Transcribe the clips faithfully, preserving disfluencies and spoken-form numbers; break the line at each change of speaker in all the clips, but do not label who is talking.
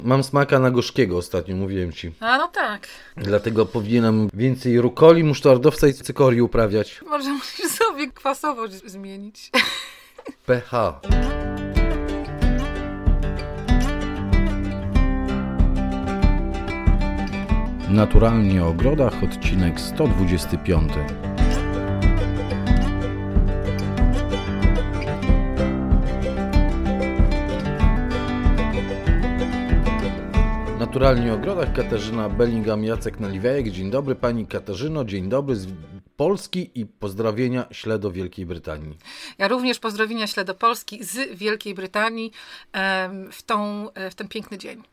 Mam smaka na gorzkiego ostatnio, mówiłem ci.
A no tak.
Dlatego powinienem więcej rukoli, musztardowca i cykorii uprawiać.
Może musisz sobie kwasowość zmienić.
pH.
Naturalnie o ogrodach, odcinek sto dwudziesty piąty.
Naturalnie o ogrodach, Katarzyna Bellingham, Jacek Naliwiajek. Dzień dobry Pani Katarzyno, dzień dobry z Polski i pozdrowienia śle do Wielkiej Brytanii.
Ja również pozdrowienia śle do Polski z Wielkiej Brytanii w, tą, w ten piękny dzień.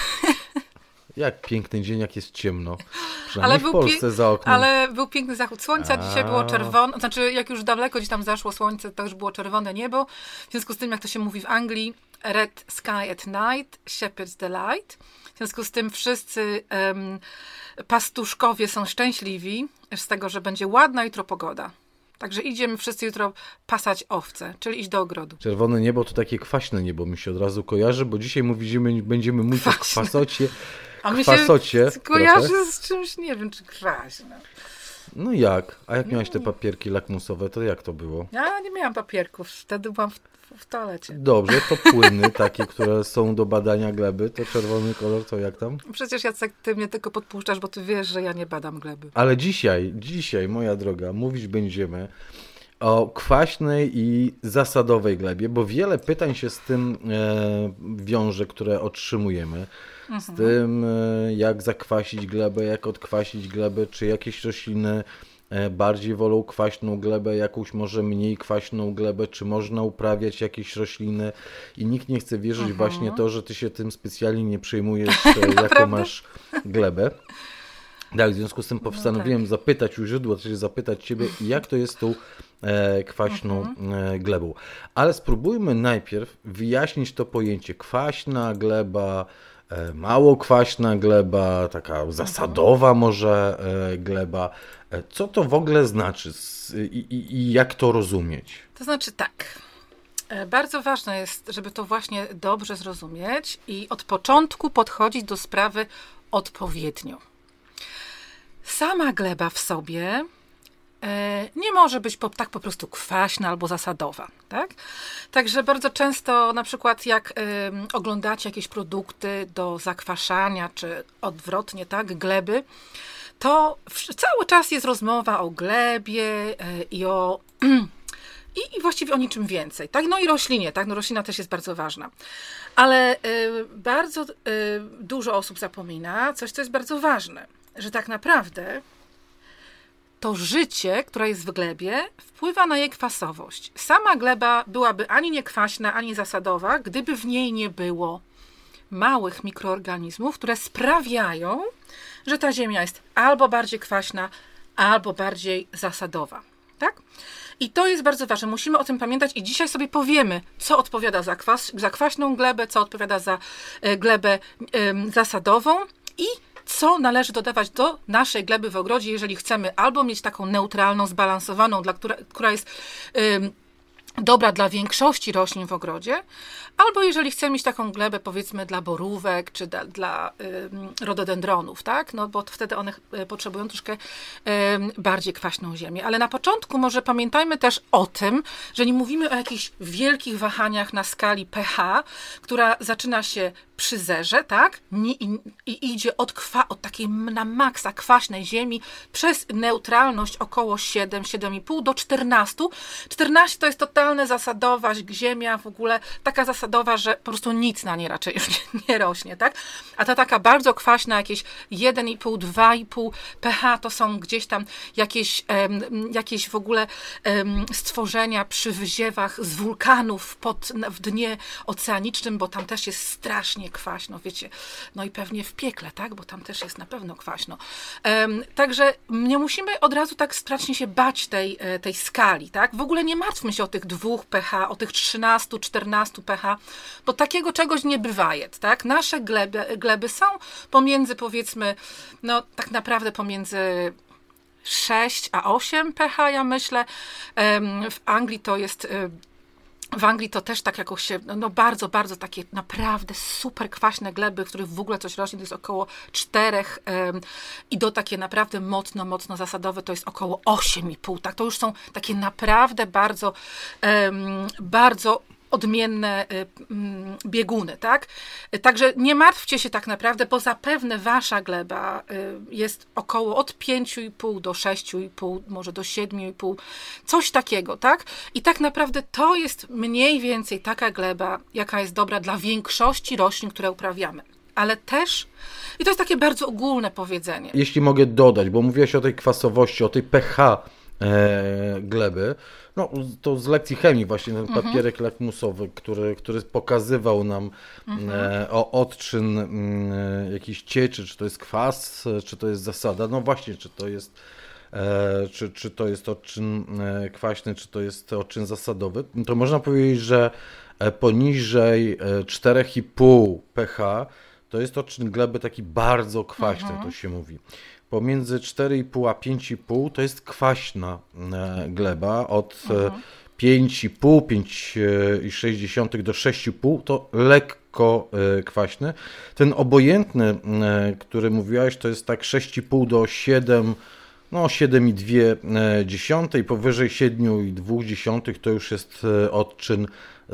Jak piękny dzień, jak jest ciemno.
Ale
w
był,
Polsce
pięk...
za oknem.
ale był piękny zachód słońca,
A.
dzisiaj było czerwone, znaczy jak już daleko gdzieś tam zaszło słońce, to już było czerwone niebo. W związku z tym, jak to się mówi w Anglii, red sky at night, shepherd's delight. W związku z tym wszyscy um, pastuszkowie są szczęśliwi z tego, że będzie ładna jutro pogoda. Także idziemy wszyscy jutro pasać owce, czyli iść do ogrodu.
Czerwone niebo to takie kwaśne niebo mi się od razu kojarzy, bo dzisiaj mówimy, będziemy mówić o kwasocie.
A mi
kwasocie,
się kojarzy trochę z czymś, nie wiem, czy kwaśne.
No jak? A jak miałeś te papierki lakmusowe, to jak to było?
Ja nie miałam papierków, wtedy byłam w, w toalecie.
Dobrze, to płyny takie, które są do badania gleby, to czerwony kolor, to jak tam?
Przecież Jacek, ty mnie tylko podpuszczasz, bo ty wiesz, że ja nie badam gleby.
Ale dzisiaj, dzisiaj, moja droga, mówić będziemy o kwaśnej i zasadowej glebie, bo wiele pytań się z tym e, wiąże, które otrzymujemy. Z mhm. tym, e, jak zakwasić glebę, jak odkwasić glebę, czy jakieś rośliny e, bardziej wolą kwaśną glebę, jakąś może mniej kwaśną glebę, czy można uprawiać jakieś rośliny i nikt nie chce wierzyć mhm. właśnie to, że ty się tym specjalnie nie przejmujesz, e, jaką masz glebę. Tak, w związku z tym postanowiłem no tak. zapytać u źródła, czyli zapytać ciebie, jak to jest z tą e, kwaśną e, glebą. Ale spróbujmy najpierw wyjaśnić to pojęcie kwaśna gleba, e, mało kwaśna gleba, taka zasadowa może e, gleba. E, co to w ogóle znaczy i, i, i jak to rozumieć?
To znaczy tak. Bardzo ważne jest, żeby to właśnie dobrze zrozumieć i od początku podchodzić do sprawy odpowiednio. Sama gleba w sobie e, nie może być po, tak po prostu kwaśna albo zasadowa, tak? Także bardzo często na przykład jak e, oglądacie jakieś produkty do zakwaszania, czy odwrotnie, tak, gleby, to w, cały czas jest rozmowa o glebie e, i o... I, I właściwie o niczym więcej, tak? No i roślinie, tak? No roślina też jest bardzo ważna. Ale y, bardzo y, dużo osób zapomina coś, co jest bardzo ważne, że tak naprawdę to życie, które jest w glebie, wpływa na jej kwasowość. Sama gleba byłaby ani nie kwaśna, ani zasadowa, gdyby w niej nie było małych mikroorganizmów, które sprawiają, że ta ziemia jest albo bardziej kwaśna, albo bardziej zasadowa, tak? I to jest bardzo ważne. Musimy o tym pamiętać i dzisiaj sobie powiemy, co odpowiada za, kwas, za kwaśną glebę, co odpowiada za e, glebę e, zasadową i co należy dodawać do naszej gleby w ogrodzie, jeżeli chcemy albo mieć taką neutralną, zbalansowaną, dla, która, która jest e, dobra dla większości roślin w ogrodzie, albo jeżeli chcemy mieć taką glebę, powiedzmy, dla borówek, czy dla, dla y, rododendronów, tak? No bo wtedy one y, potrzebują troszkę y, bardziej kwaśną ziemię. Ale na początku może pamiętajmy też o tym, że nie mówimy o jakichś wielkich wahaniach na skali pH, która zaczyna się przy zerze, tak? I, i, i idzie od, kwa, od takiej na maksa kwaśnej ziemi przez neutralność około siedem, siedem i pół do czternaście. czternaście to jest totalna zasadowa ziemia, w ogóle taka zasadowa, że po prostu nic na niej raczej już nie, nie rośnie, tak? A ta taka bardzo kwaśna, jakieś jeden i pół, dwa i pół pH to są gdzieś tam jakieś, um, jakieś w ogóle um, stworzenia przy wyziewach z wulkanów pod, w dnie oceanicznym, bo tam też jest strasznie kwaśno, wiecie, no i pewnie w piekle, tak, bo tam też jest na pewno kwaśno. Um, także nie musimy od razu tak strasznie się bać tej, tej skali, tak, w ogóle nie martwmy się o tych dwóch pH, o tych trzynastu, czternastu pH, bo takiego czegoś nie bywa, tak, nasze gleby, gleby są pomiędzy, powiedzmy, no tak naprawdę pomiędzy sześć a osiem pH, ja myślę, um, w Anglii to jest w Anglii to też tak jakoś się, no bardzo, bardzo takie naprawdę super kwaśne gleby, w których w ogóle coś rośnie, to jest około czterech um, i do takie naprawdę mocno, mocno zasadowe to jest około osiem i pół, tak? To już są takie naprawdę bardzo, um, bardzo odmienne bieguny, tak? Także nie martwcie się tak naprawdę, bo zapewne wasza gleba jest około od pięciu i pół do sześciu i pół, może do siedmiu i pół, coś takiego, tak? I tak naprawdę to jest mniej więcej taka gleba, jaka jest dobra dla większości roślin, które uprawiamy. Ale też, i to jest takie bardzo ogólne powiedzenie.
Jeśli mogę dodać, bo mówiłaś o tej kwasowości, o tej pH e, gleby, no to z lekcji chemii właśnie ten
Mhm.
papierek lakmusowy, który, który pokazywał nam mhm. e, o odczyn e, jakiejś cieczy, czy to jest kwas, czy to jest zasada, no właśnie, czy to jest e, czy, czy to jest odczyn e, kwaśny, czy to jest odczyn zasadowy, to można powiedzieć, że poniżej cztery i pół pH to jest odczyn gleby taki bardzo kwaśny, mhm. to się mówi. Pomiędzy cztery i pół a pięć i pół to jest kwaśna gleba. Od mhm. pięć i pół, pięć i sześć do sześć i pół to lekko kwaśny. Ten obojętny, który mówiłaś, to jest tak sześć i pół do siedem, no siedem i dwie dziesiąte, powyżej siedem i dwie dziesiąte to już jest odczyn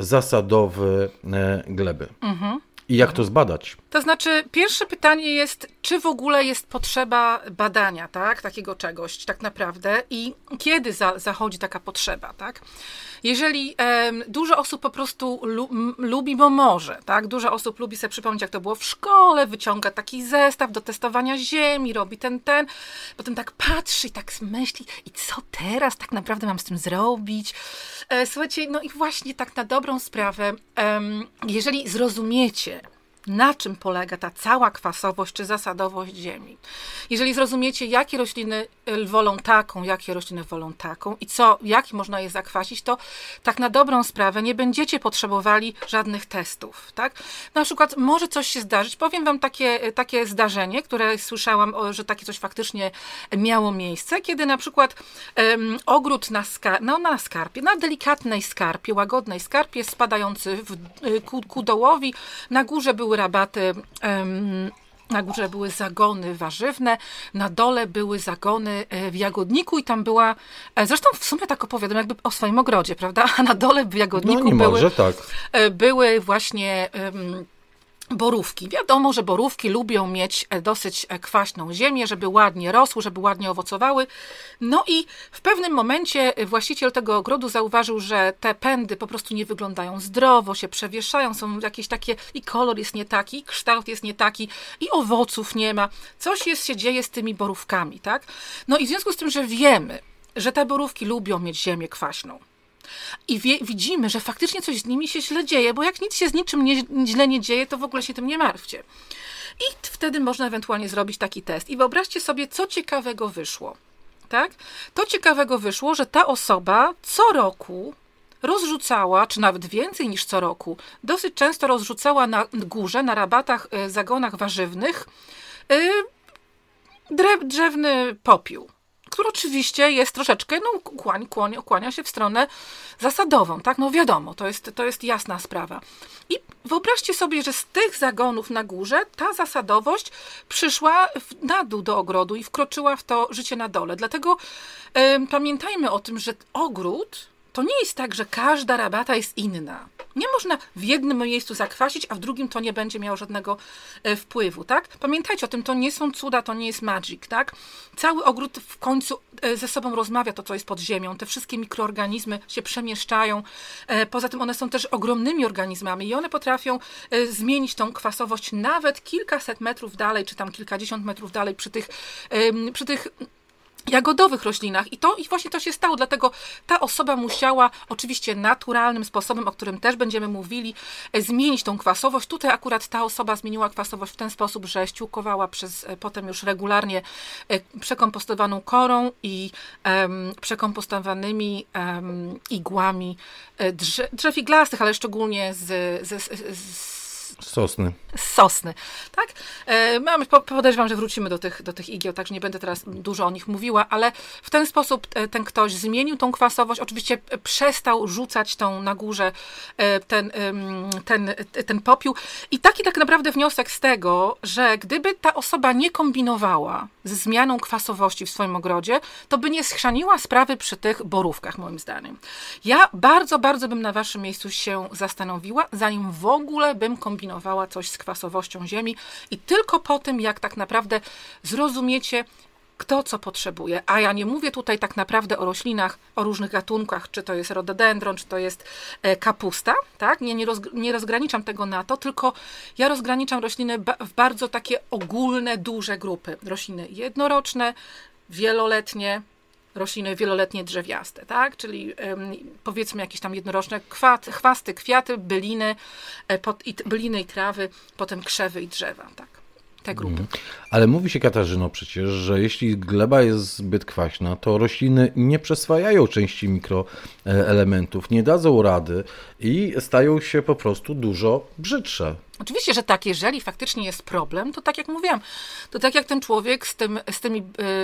zasadowy gleby. Mhm. I jak to zbadać?
To znaczy, pierwsze pytanie jest, czy w ogóle jest potrzeba badania, tak, takiego czegoś tak naprawdę i kiedy za, zachodzi taka potrzeba, tak? Jeżeli e, dużo osób po prostu lu, m, lubi, bo może, tak? Dużo osób lubi sobie przypomnieć, jak to było w szkole, wyciąga taki zestaw do testowania ziemi, robi ten, ten, potem tak patrzy i tak myśli, i co teraz tak naprawdę mam z tym zrobić? E, słuchajcie, no i właśnie tak na dobrą sprawę, e, jeżeli zrozumiecie, na czym polega ta cała kwasowość czy zasadowość ziemi. Jeżeli zrozumiecie, jakie rośliny wolą taką, jakie rośliny wolą taką i co, jak można je zakwasić, to tak na dobrą sprawę nie będziecie potrzebowali żadnych testów. Tak? Na przykład może coś się zdarzyć. Powiem wam takie, takie zdarzenie, które słyszałam, że takie coś faktycznie miało miejsce, kiedy na przykład um, ogród na, skar- no, na skarpie, na delikatnej skarpie, łagodnej skarpie spadający w, ku, ku dołowi, na górze były rabaty, um, na górze były zagony warzywne, na dole były zagony w jagodniku i tam była, zresztą w sumie tak opowiadam jakby o swoim ogrodzie, prawda? A na dole w jagodniku
no, nie
były,
może, tak.
były właśnie um, borówki. Wiadomo, że borówki lubią mieć dosyć kwaśną ziemię, żeby ładnie rosły, żeby ładnie owocowały. No i w pewnym momencie właściciel tego ogrodu zauważył, że te pędy po prostu nie wyglądają zdrowo, się przewieszają, są jakieś takie, i kolor jest nie taki, i kształt jest nie taki, i owoców nie ma. Coś jest, się dzieje z tymi borówkami, tak? No i w związku z tym, że wiemy, że te borówki lubią mieć ziemię kwaśną, i wie, widzimy, że faktycznie coś z nimi się źle dzieje, bo jak nic się z niczym nie, źle nie dzieje, to w ogóle się tym nie martwcie. I wtedy można ewentualnie zrobić taki test. I wyobraźcie sobie, co ciekawego wyszło. Tak? To ciekawego wyszło, że ta osoba co roku rozrzucała, czy nawet więcej niż co roku, dosyć często rozrzucała na górze, na rabatach, zagonach warzywnych drzewny popiół, który oczywiście jest troszeczkę, no, kłań, kłań, kłania się w stronę zasadową, tak? No wiadomo, to jest, to jest jasna sprawa. I wyobraźcie sobie, że z tych zagonów na górze ta zasadowość przyszła w, na dół do ogrodu i wkroczyła w to życie na dole. Dlatego y, pamiętajmy o tym, że ogród to nie jest tak, że każda rabata jest inna. Nie można w jednym miejscu zakwasić, a w drugim to nie będzie miało żadnego wpływu, tak? Pamiętajcie o tym, to nie są cuda, to nie jest magic, tak? Cały ogród w końcu ze sobą rozmawia, to co jest pod ziemią. Te wszystkie mikroorganizmy się przemieszczają. Poza tym one są też ogromnymi organizmami i one potrafią zmienić tą kwasowość nawet kilkaset metrów dalej, czy tam kilkadziesiąt metrów dalej przy tych, przy tych jagodowych roślinach. I to i właśnie to się stało, dlatego ta osoba musiała oczywiście naturalnym sposobem, o którym też będziemy mówili, zmienić tą kwasowość. Tutaj akurat ta osoba zmieniła kwasowość w ten sposób, że ściółkowała przez potem już regularnie przekompostowaną korą i um, przekompostowanymi um, igłami drzew, drzew iglastych, ale szczególnie z, z, z
Sosny.
Sosny, tak? E, mamy, podejrzewam, że wrócimy do tych, do tych igieł, także nie będę teraz dużo o nich mówiła, ale w ten sposób ten ktoś zmienił tą kwasowość, oczywiście przestał rzucać tą na górze ten, ten, ten popiół i taki tak naprawdę wniosek z tego, że gdyby ta osoba nie kombinowała ze zmianą kwasowości w swoim ogrodzie, to by nie schrzaniła sprawy przy tych borówkach, moim zdaniem. Ja bardzo, bardzo bym na waszym miejscu się zastanowiła, zanim w ogóle bym kombinowała coś z kwasowością ziemi i tylko po tym, jak tak naprawdę zrozumiecie, kto co potrzebuje. A ja nie mówię tutaj tak naprawdę o roślinach, o różnych gatunkach, czy to jest rododendron, czy to jest kapusta, tak? Nie, nie, roz, nie rozgraniczam tego na to, tylko ja rozgraniczam rośliny w bardzo takie ogólne, duże grupy. Rośliny jednoroczne, wieloletnie, rośliny wieloletnie drzewiaste, tak? Czyli um, powiedzmy jakieś tam jednoroczne kwat, chwasty, kwiaty, byliny, e, pot, i, byliny i trawy, potem krzewy i drzewa, tak? Te grupy. Mhm.
Ale mówi się, Katarzyno, przecież, że jeśli gleba jest zbyt kwaśna, to rośliny nie przyswajają części mikroelementów, nie dadzą rady i stają się po prostu dużo brzydsze.
Oczywiście, że tak, jeżeli faktycznie jest problem, to tak jak mówiłam, to tak jak ten człowiek z, tym, z tymi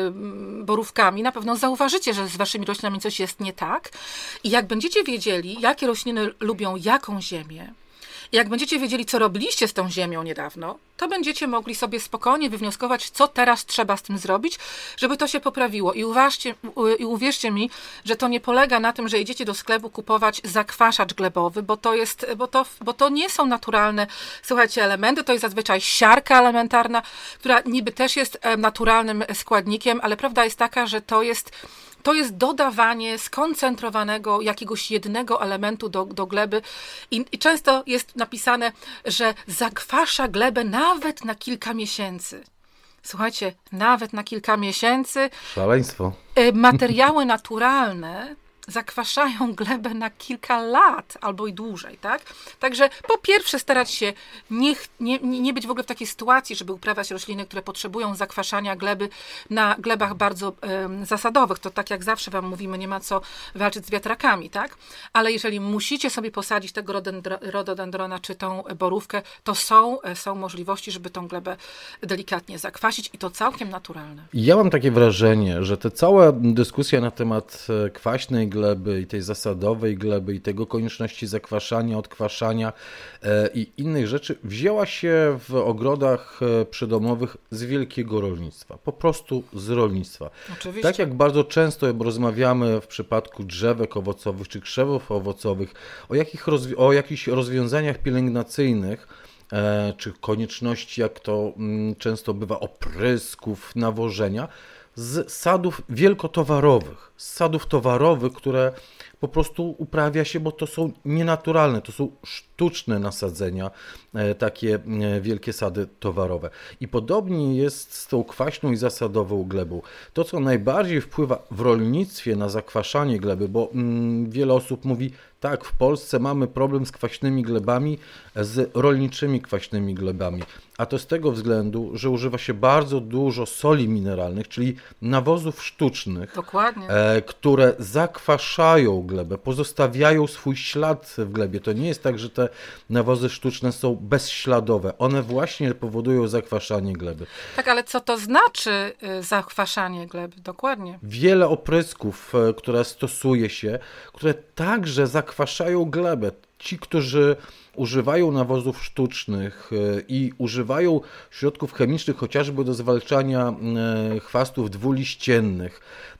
y, borówkami, na pewno zauważycie, że z waszymi roślinami coś jest nie tak i jak będziecie wiedzieli, jakie rośliny lubią jaką ziemię, jak będziecie wiedzieli, co robiliście z tą ziemią niedawno, to będziecie mogli sobie spokojnie wywnioskować, co teraz trzeba z tym zrobić, żeby to się poprawiło. I uważcie, i uwierzcie mi, że to nie polega na tym, że idziecie do sklepu kupować zakwaszacz glebowy, bo to jest, bo to, bo to nie są naturalne, słuchajcie, elementy, to jest zazwyczaj siarka elementarna, która niby też jest naturalnym składnikiem, ale prawda jest taka, że to jest To jest dodawanie skoncentrowanego jakiegoś jednego elementu do, do gleby I, i często jest napisane, że zakwasza glebę nawet na kilka miesięcy. Słuchajcie, nawet na kilka miesięcy.
Szaleństwo.
Materiały naturalne zakwaszają glebę na kilka lat albo i dłużej, tak? Także po pierwsze starać się nie, nie, nie być w ogóle w takiej sytuacji, żeby uprawiać rośliny, które potrzebują zakwaszania gleby na glebach bardzo um, zasadowych. To tak jak zawsze wam mówimy, nie ma co walczyć z wiatrakami, tak? Ale jeżeli musicie sobie posadzić tego rododendrona czy tą borówkę, to są, są możliwości, żeby tą glebę delikatnie zakwasić i to całkiem naturalne.
Ja mam takie wrażenie, że te całe dyskusje na temat kwaśnej gleby i tej zasadowej gleby i tego konieczności zakwaszania, odkwaszania e, i innych rzeczy wzięła się w ogrodach przydomowych z wielkiego rolnictwa. Po prostu z rolnictwa.
Oczywiście.
Tak jak bardzo często rozmawiamy w przypadku drzewek owocowych czy krzewów owocowych o, jakich rozwi- o jakichś rozwiązaniach pielęgnacyjnych, e, czy konieczności, jak to m, często bywa, oprysków, nawożenia, z sadów wielkotowarowych, z sadów towarowych, które po prostu uprawia się, bo to są nienaturalne, to są sztuczne nasadzenia, takie wielkie sady towarowe. I podobnie jest z tą kwaśną i zasadową glebą. To, co najbardziej wpływa w rolnictwie na zakwaszanie gleby, bo mm, wiele osób mówi, tak, w Polsce mamy problem z kwaśnymi glebami, z rolniczymi kwaśnymi glebami. A to z tego względu, że używa się bardzo dużo soli mineralnych, czyli nawozów sztucznych,
Dokładnie.
E, które zakwaszają glebę, pozostawiają swój ślad w glebie. To nie jest tak, że te nawozy sztuczne są bezśladowe. One właśnie powodują zakwaszanie gleby.
Tak, ale co to znaczy zakwaszanie gleby? Dokładnie.
Wiele oprysków, które stosuje się, które także zakwaszają glebę. Ci, którzy używają nawozów sztucznych i używają środków chemicznych chociażby do zwalczania chwastów dwuliściennych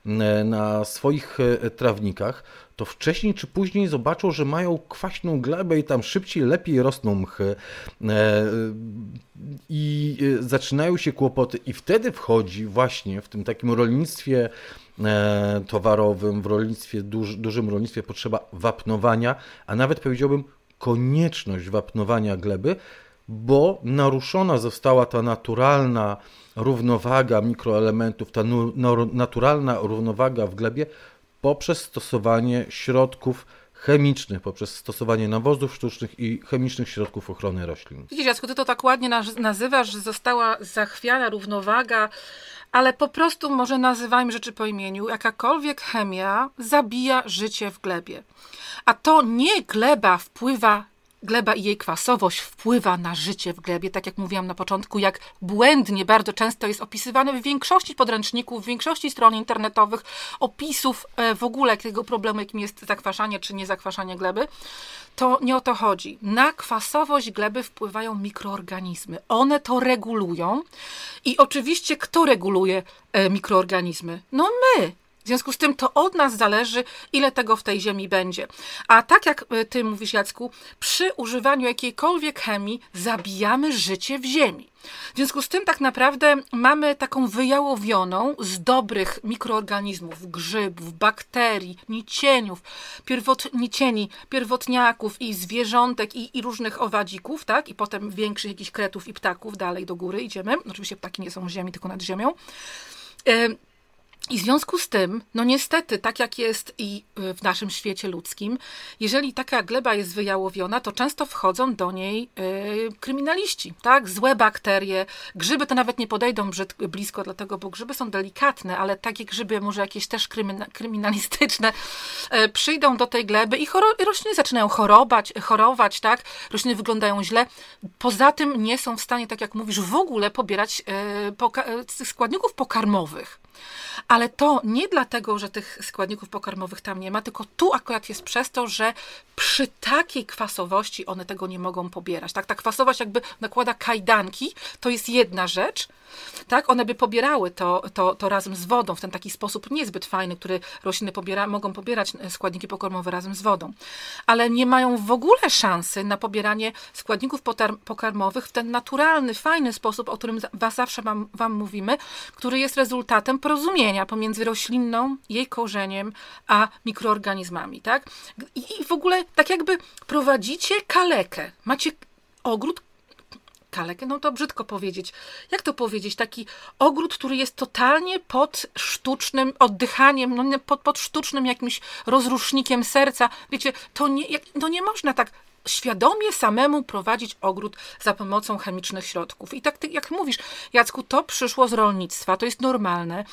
na swoich trawnikach, to wcześniej czy później zobaczą, że mają kwaśną glebę i tam szybciej, lepiej rosną mchy i zaczynają się kłopoty. I wtedy wchodzi właśnie w tym takim rolnictwie towarowym, w rolnictwie, duży, dużym rolnictwie potrzeba wapnowania, a nawet powiedziałbym konieczność wapnowania gleby, bo naruszona została ta naturalna równowaga mikroelementów, ta naturalna równowaga w glebie poprzez stosowanie środków chemicznych, poprzez stosowanie nawozów sztucznych i chemicznych środków ochrony roślin.
Widzisz, Jacku, ty to tak ładnie nazywasz, że została zachwiana równowaga, ale po prostu może nazywajmy rzeczy po imieniu. Jakakolwiek chemia zabija życie w glebie. A to nie gleba wpływa gleba i jej kwasowość wpływa na życie w glebie, tak jak mówiłam na początku, jak błędnie bardzo często jest opisywane w większości podręczników, w większości stron internetowych, opisów w ogóle tego problemu, jakim jest zakwaszanie czy niezakwaszanie gleby, to nie o to chodzi. Na kwasowość gleby wpływają mikroorganizmy. One to regulują i oczywiście kto reguluje mikroorganizmy? No my. W związku z tym to od nas zależy, ile tego w tej ziemi będzie. A tak jak ty mówisz, Jacku, przy używaniu jakiejkolwiek chemii zabijamy życie w ziemi. W związku z tym tak naprawdę mamy taką wyjałowioną z dobrych mikroorganizmów, grzybów, bakterii, nicieniów, pierwot, nicieni, pierwotniaków i zwierzątek i, i różnych owadzików, tak? I potem większych jakichś kretów i ptaków, dalej do góry idziemy. Oczywiście ptaki nie są w ziemi, tylko nad ziemią. Yy, I w związku z tym, no niestety, tak jak jest i w naszym świecie ludzkim, jeżeli taka gleba jest wyjałowiona, to często wchodzą do niej y, kryminaliści, tak? Złe bakterie, grzyby to nawet nie podejdą brzyd, blisko, dlatego, bo grzyby są delikatne, ale takie grzyby, może jakieś też krymin, kryminalistyczne, y, przyjdą do tej gleby i choro, rośliny zaczynają chorować, chorować, tak? Rośliny wyglądają źle. Poza tym nie są w stanie, tak jak mówisz, w ogóle pobierać y, poka składników pokarmowych. Ale to nie dlatego, że tych składników pokarmowych tam nie ma, tylko tu akurat jest przez to, że przy takiej kwasowości one tego nie mogą pobierać. Tak? Ta kwasowość jakby nakłada kajdanki, to jest jedna rzecz. Tak? One by pobierały to, to, to razem z wodą w ten taki sposób niezbyt fajny, który rośliny pobiera, mogą pobierać składniki pokarmowe razem z wodą. Ale nie mają w ogóle szansy na pobieranie składników pokarmowych w ten naturalny, fajny sposób, o którym was zawsze wam, wam mówimy, który jest rezultatem porozumienia pomiędzy roślinną, jej korzeniem, a mikroorganizmami. Tak? I, I w ogóle tak jakby prowadzicie kalekę. Macie ogród kalekę, no to brzydko powiedzieć. Jak to powiedzieć? Taki ogród, który jest totalnie pod sztucznym oddychaniem, no pod, pod sztucznym jakimś rozrusznikiem serca. Wiecie, to nie, jak, to nie można tak świadomie samemu prowadzić ogród za pomocą chemicznych środków. I tak ty, jak mówisz, Jacku, to przyszło z rolnictwa, to jest normalne.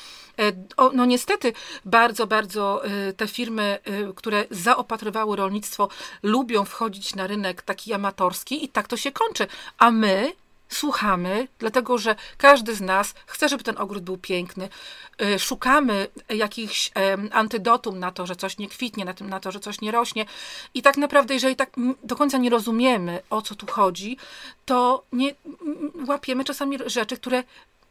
No niestety bardzo, bardzo te firmy, które zaopatrywały rolnictwo, lubią wchodzić na rynek taki amatorski i tak to się kończy. A my słuchamy, dlatego że każdy z nas chce, żeby ten ogród był piękny. Szukamy jakichś antydotum na to, że coś nie kwitnie, na, tym, na to, że coś nie rośnie. I tak naprawdę, jeżeli tak do końca nie rozumiemy, o co tu chodzi, to nie łapiemy czasami rzeczy, które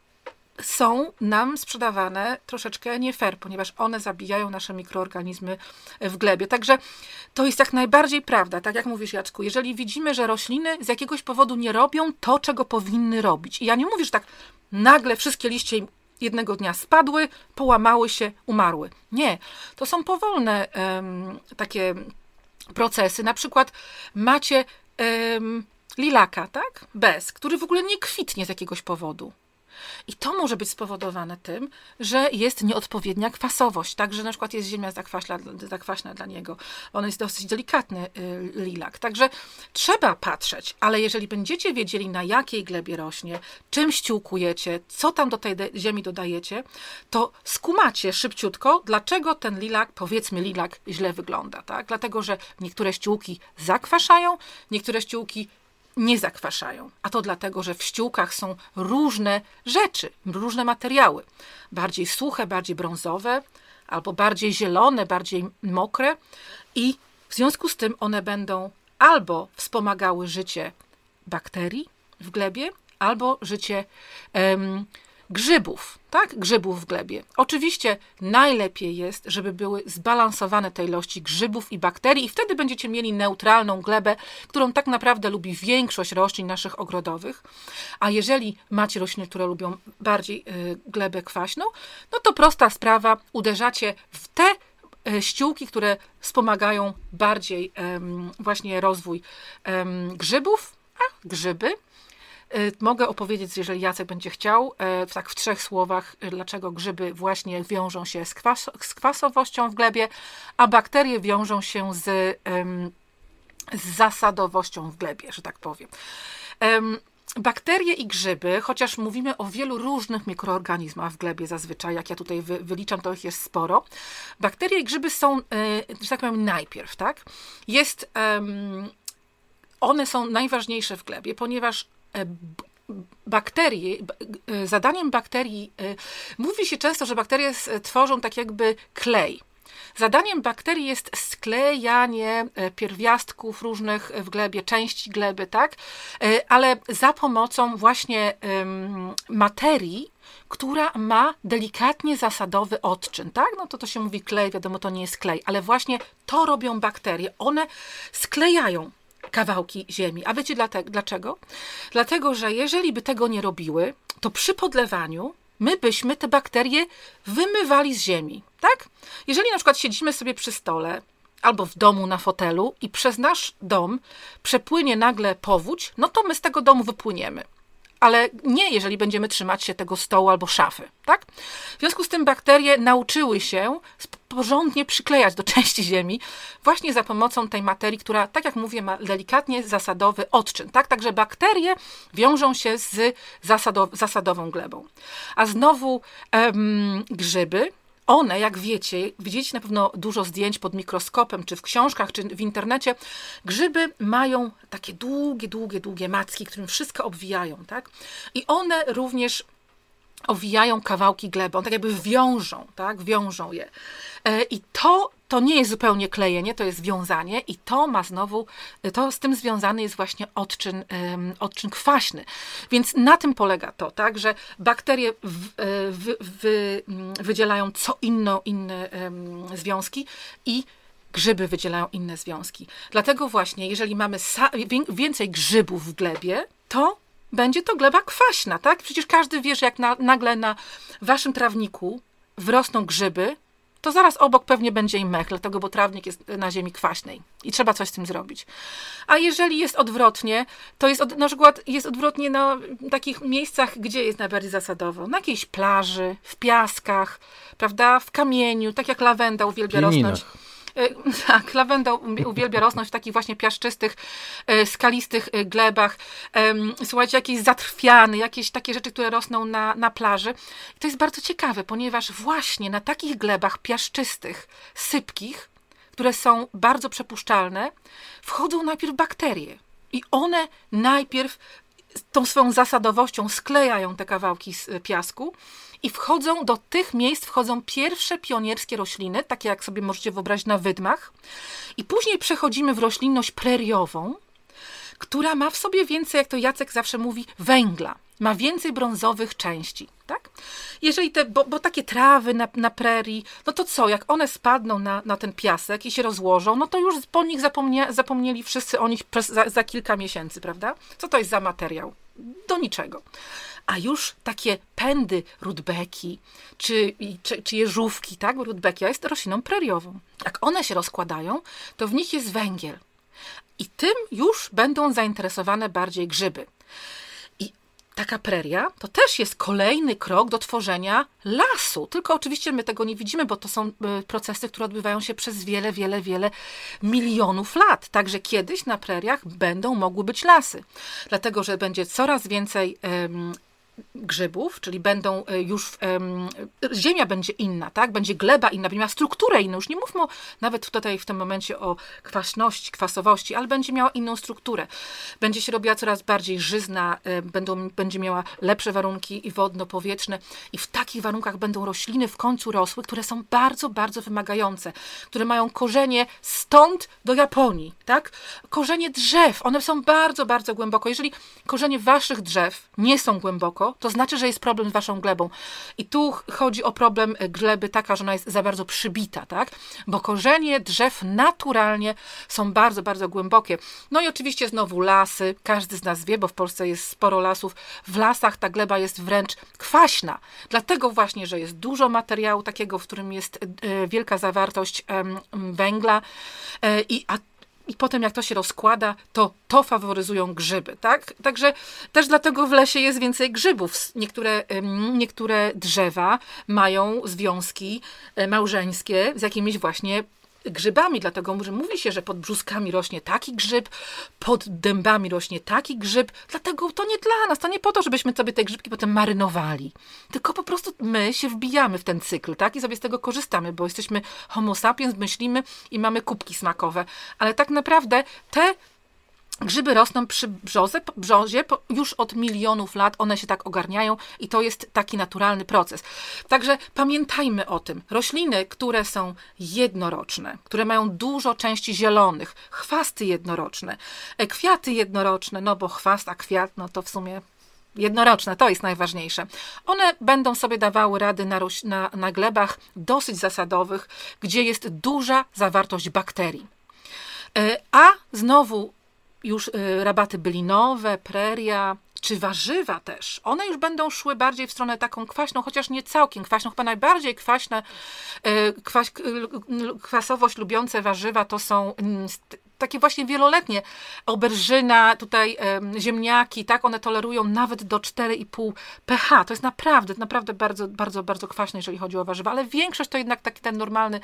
są nam sprzedawane troszeczkę nie fair, ponieważ one zabijają nasze mikroorganizmy w glebie. Także to jest jak najbardziej prawda, tak jak mówisz, Jacku, jeżeli widzimy, że rośliny z jakiegoś powodu nie robią to, czego powinny robić. I ja nie mówię, że tak nagle wszystkie liście jednego dnia spadły, połamały się, umarły. Nie, to są powolne um, takie procesy. Na przykład macie um, lilaka, tak? Bez, który w ogóle nie kwitnie z jakiegoś powodu. I to może być spowodowane tym, że jest nieodpowiednia kwasowość, tak, że na przykład jest ziemia zakwaśna, zakwaśna dla niego. On jest dosyć delikatny lilak. Także trzeba patrzeć, ale jeżeli będziecie wiedzieli, na jakiej glebie rośnie, czym ściółkujecie, co tam do tej ziemi dodajecie, to skumacie szybciutko, dlaczego ten lilak, powiedzmy lilak, źle wygląda. Tak? Dlatego, że niektóre ściółki zakwaszają, niektóre ściółki nie zakwaszają. A to dlatego, że w ściółkach są różne rzeczy, różne materiały. Bardziej suche, bardziej brązowe, albo bardziej zielone, bardziej mokre. I w związku z tym one będą albo wspomagały życie bakterii w glebie, albo życie um, grzybów, tak? Grzybów w glebie. Oczywiście najlepiej jest, żeby były zbalansowane te ilości grzybów i bakterii i wtedy będziecie mieli neutralną glebę, którą tak naprawdę lubi większość roślin naszych ogrodowych. A jeżeli macie rośliny, które lubią bardziej y, glebę kwaśną, no to prosta sprawa, uderzacie w te y, ściółki, które wspomagają bardziej y, właśnie rozwój y, grzybów, a grzyby. Mogę opowiedzieć, jeżeli Jacek będzie chciał, tak w trzech słowach, dlaczego grzyby właśnie wiążą się z, kwas z kwasowością w glebie, a bakterie wiążą się z, z zasadowością w glebie, że tak powiem. Bakterie i grzyby, chociaż mówimy o wielu różnych mikroorganizmach w glebie zazwyczaj, jak ja tutaj wy, wyliczam, to ich jest sporo. Bakterie i grzyby są, że tak powiem, najpierw, tak? Jest... Um, one są najważniejsze w glebie, ponieważ bakterie, zadaniem bakterii, mówi się często, że bakterie tworzą tak jakby klej. Zadaniem bakterii jest sklejanie pierwiastków różnych w glebie, części gleby, tak? Ale za pomocą właśnie materii, która ma delikatnie zasadowy odczyn, tak? No to to się mówi klej, wiadomo, to nie jest klej, ale właśnie to robią bakterie. One sklejają kawałki ziemi. A wiecie dlaczego? Dlatego, że jeżeli by tego nie robiły, to przy podlewaniu my byśmy te bakterie wymywali z ziemi, tak? Jeżeli na przykład siedzimy sobie przy stole albo w domu na fotelu i przez nasz dom przepłynie nagle powódź, no to my z tego domu wypłyniemy. Ale nie, jeżeli będziemy trzymać się tego stołu albo szafy, tak? W związku z tym bakterie nauczyły się porządnie przyklejać do części ziemi właśnie za pomocą tej materii, która, tak jak mówię, ma delikatnie zasadowy odczyn, tak? Także bakterie wiążą się z zasadow- zasadową glebą. A znowu em, grzyby, one, jak wiecie, widzicie na pewno dużo zdjęć pod mikroskopem, czy w książkach, czy w internecie, grzyby mają takie długie, długie, długie macki, którym wszystko obwijają, tak? I one również owijają kawałki gleby, one tak jakby wiążą, tak? Wiążą je. I to, to nie jest zupełnie klejenie, to jest wiązanie i to ma znowu, to z tym związany jest właśnie odczyn, odczyn kwaśny. Więc na tym polega to, tak? Że bakterie w, w, w, wydzielają co inno, inne związki i grzyby wydzielają inne związki. Dlatego właśnie, jeżeli mamy więcej grzybów w glebie, to będzie to gleba kwaśna, tak? Przecież każdy wie, że jak na, nagle na waszym trawniku wyrosną grzyby, to zaraz obok pewnie będzie i mech, dlatego, bo trawnik jest na ziemi kwaśnej i trzeba coś z tym zrobić. A jeżeli jest odwrotnie, to jest od, na przykład jest odwrotnie na takich miejscach, gdzie jest najbardziej zasadowo, na jakiejś plaży, w piaskach, prawda, w kamieniu, tak jak lawenda uwielbia rosnąć. Tak, lawenda uwielbia rosnąć w takich właśnie piaszczystych, skalistych glebach. Słuchajcie, jakieś zatrwiany, jakieś takie rzeczy, które rosną na, na plaży. I to jest bardzo ciekawe, ponieważ właśnie na takich glebach piaszczystych, sypkich, które są bardzo przepuszczalne, wchodzą najpierw bakterie. I one najpierw tą swoją zasadowością sklejają te kawałki z piasku i wchodzą do tych miejsc, wchodzą pierwsze pionierskie rośliny, takie jak sobie możecie wyobrazić na wydmach. I później przechodzimy w roślinność preriową, która ma w sobie więcej, jak to Jacek zawsze mówi, węgla. Ma więcej brązowych części, tak? Jeżeli te, bo, bo takie trawy na, na prerii, no to co, jak one spadną na, na ten piasek i się rozłożą, no to już po nich zapomnia, zapomnieli wszyscy o nich przez, za, za kilka miesięcy, prawda? Co to jest za materiał? Do niczego. A już takie pędy rudbeki, czy, czy, czy jeżówki, tak? Bo rudbekia jest rośliną preriową. Jak one się rozkładają, to w nich jest węgiel. I tym już będą zainteresowane bardziej grzyby. I taka preria to też jest kolejny krok do tworzenia lasu. Tylko oczywiście my tego nie widzimy, bo to są procesy, które odbywają się przez wiele, wiele, wiele milionów lat. Także kiedyś na preriach będą mogły być lasy. Dlatego, że będzie coraz więcej um, grzybów, czyli będą już, um, ziemia będzie inna, tak? Będzie gleba inna, będzie miała strukturę inną. Już nie mówmy nawet tutaj w tym momencie o kwaśności, kwasowości, ale będzie miała inną strukturę. Będzie się robiła coraz bardziej żyzna, będą, będzie miała lepsze warunki i wodno-powietrzne i w takich warunkach będą rośliny w końcu rosły, które są bardzo, bardzo wymagające, które mają korzenie stąd do Japonii, tak? Korzenie drzew, one są bardzo, bardzo głęboko. Jeżeli korzenie waszych drzew nie są głęboko, to znaczy, że jest problem z waszą glebą. I tu chodzi o problem gleby taka, że ona jest za bardzo przybita, tak? Bo korzenie drzew naturalnie są bardzo, bardzo głębokie. No i oczywiście znowu lasy. Każdy z nas wie, bo w Polsce jest sporo lasów. W lasach ta gleba jest wręcz kwaśna. Dlatego właśnie, że jest dużo materiału takiego, w którym jest wielka zawartość węgla i a I potem jak to się rozkłada, to to faworyzują grzyby, tak? Także też dlatego w lesie jest więcej grzybów. Niektóre, niektóre drzewa mają związki małżeńskie z jakimiś właśnie grzybami, dlatego że mówi się, że pod brzuskami rośnie taki grzyb, pod dębami rośnie taki grzyb, dlatego to nie dla nas, to nie po to, żebyśmy sobie te grzybki potem marynowali, tylko po prostu my się wbijamy w ten cykl, tak? I sobie z tego korzystamy, bo jesteśmy homo sapiens, myślimy i mamy kubki smakowe, ale tak naprawdę te Grzyby rosną przy brzozie, brzozie już od milionów lat, one się tak ogarniają i to jest taki naturalny proces. Także pamiętajmy o tym. Rośliny, które są jednoroczne, które mają dużo części zielonych, chwasty jednoroczne, kwiaty jednoroczne, no bo chwast, a kwiat, no to w sumie jednoroczne, to jest najważniejsze. One będą sobie dawały rady na, na, na glebach dosyć zasadowych, gdzie jest duża zawartość bakterii. A znowu już rabaty bylinowe, preria, czy warzywa też, one już będą szły bardziej w stronę taką kwaśną, chociaż nie całkiem kwaśną, chyba najbardziej kwaśne, kwaś, kwasowość lubiące warzywa to są takie właśnie wieloletnie. Auberżyna, tutaj um, ziemniaki, tak, one tolerują nawet do cztery i pół pH. To jest naprawdę, naprawdę bardzo, bardzo, bardzo kwaśne, jeżeli chodzi o warzywa, ale większość to jednak taki ten normalny,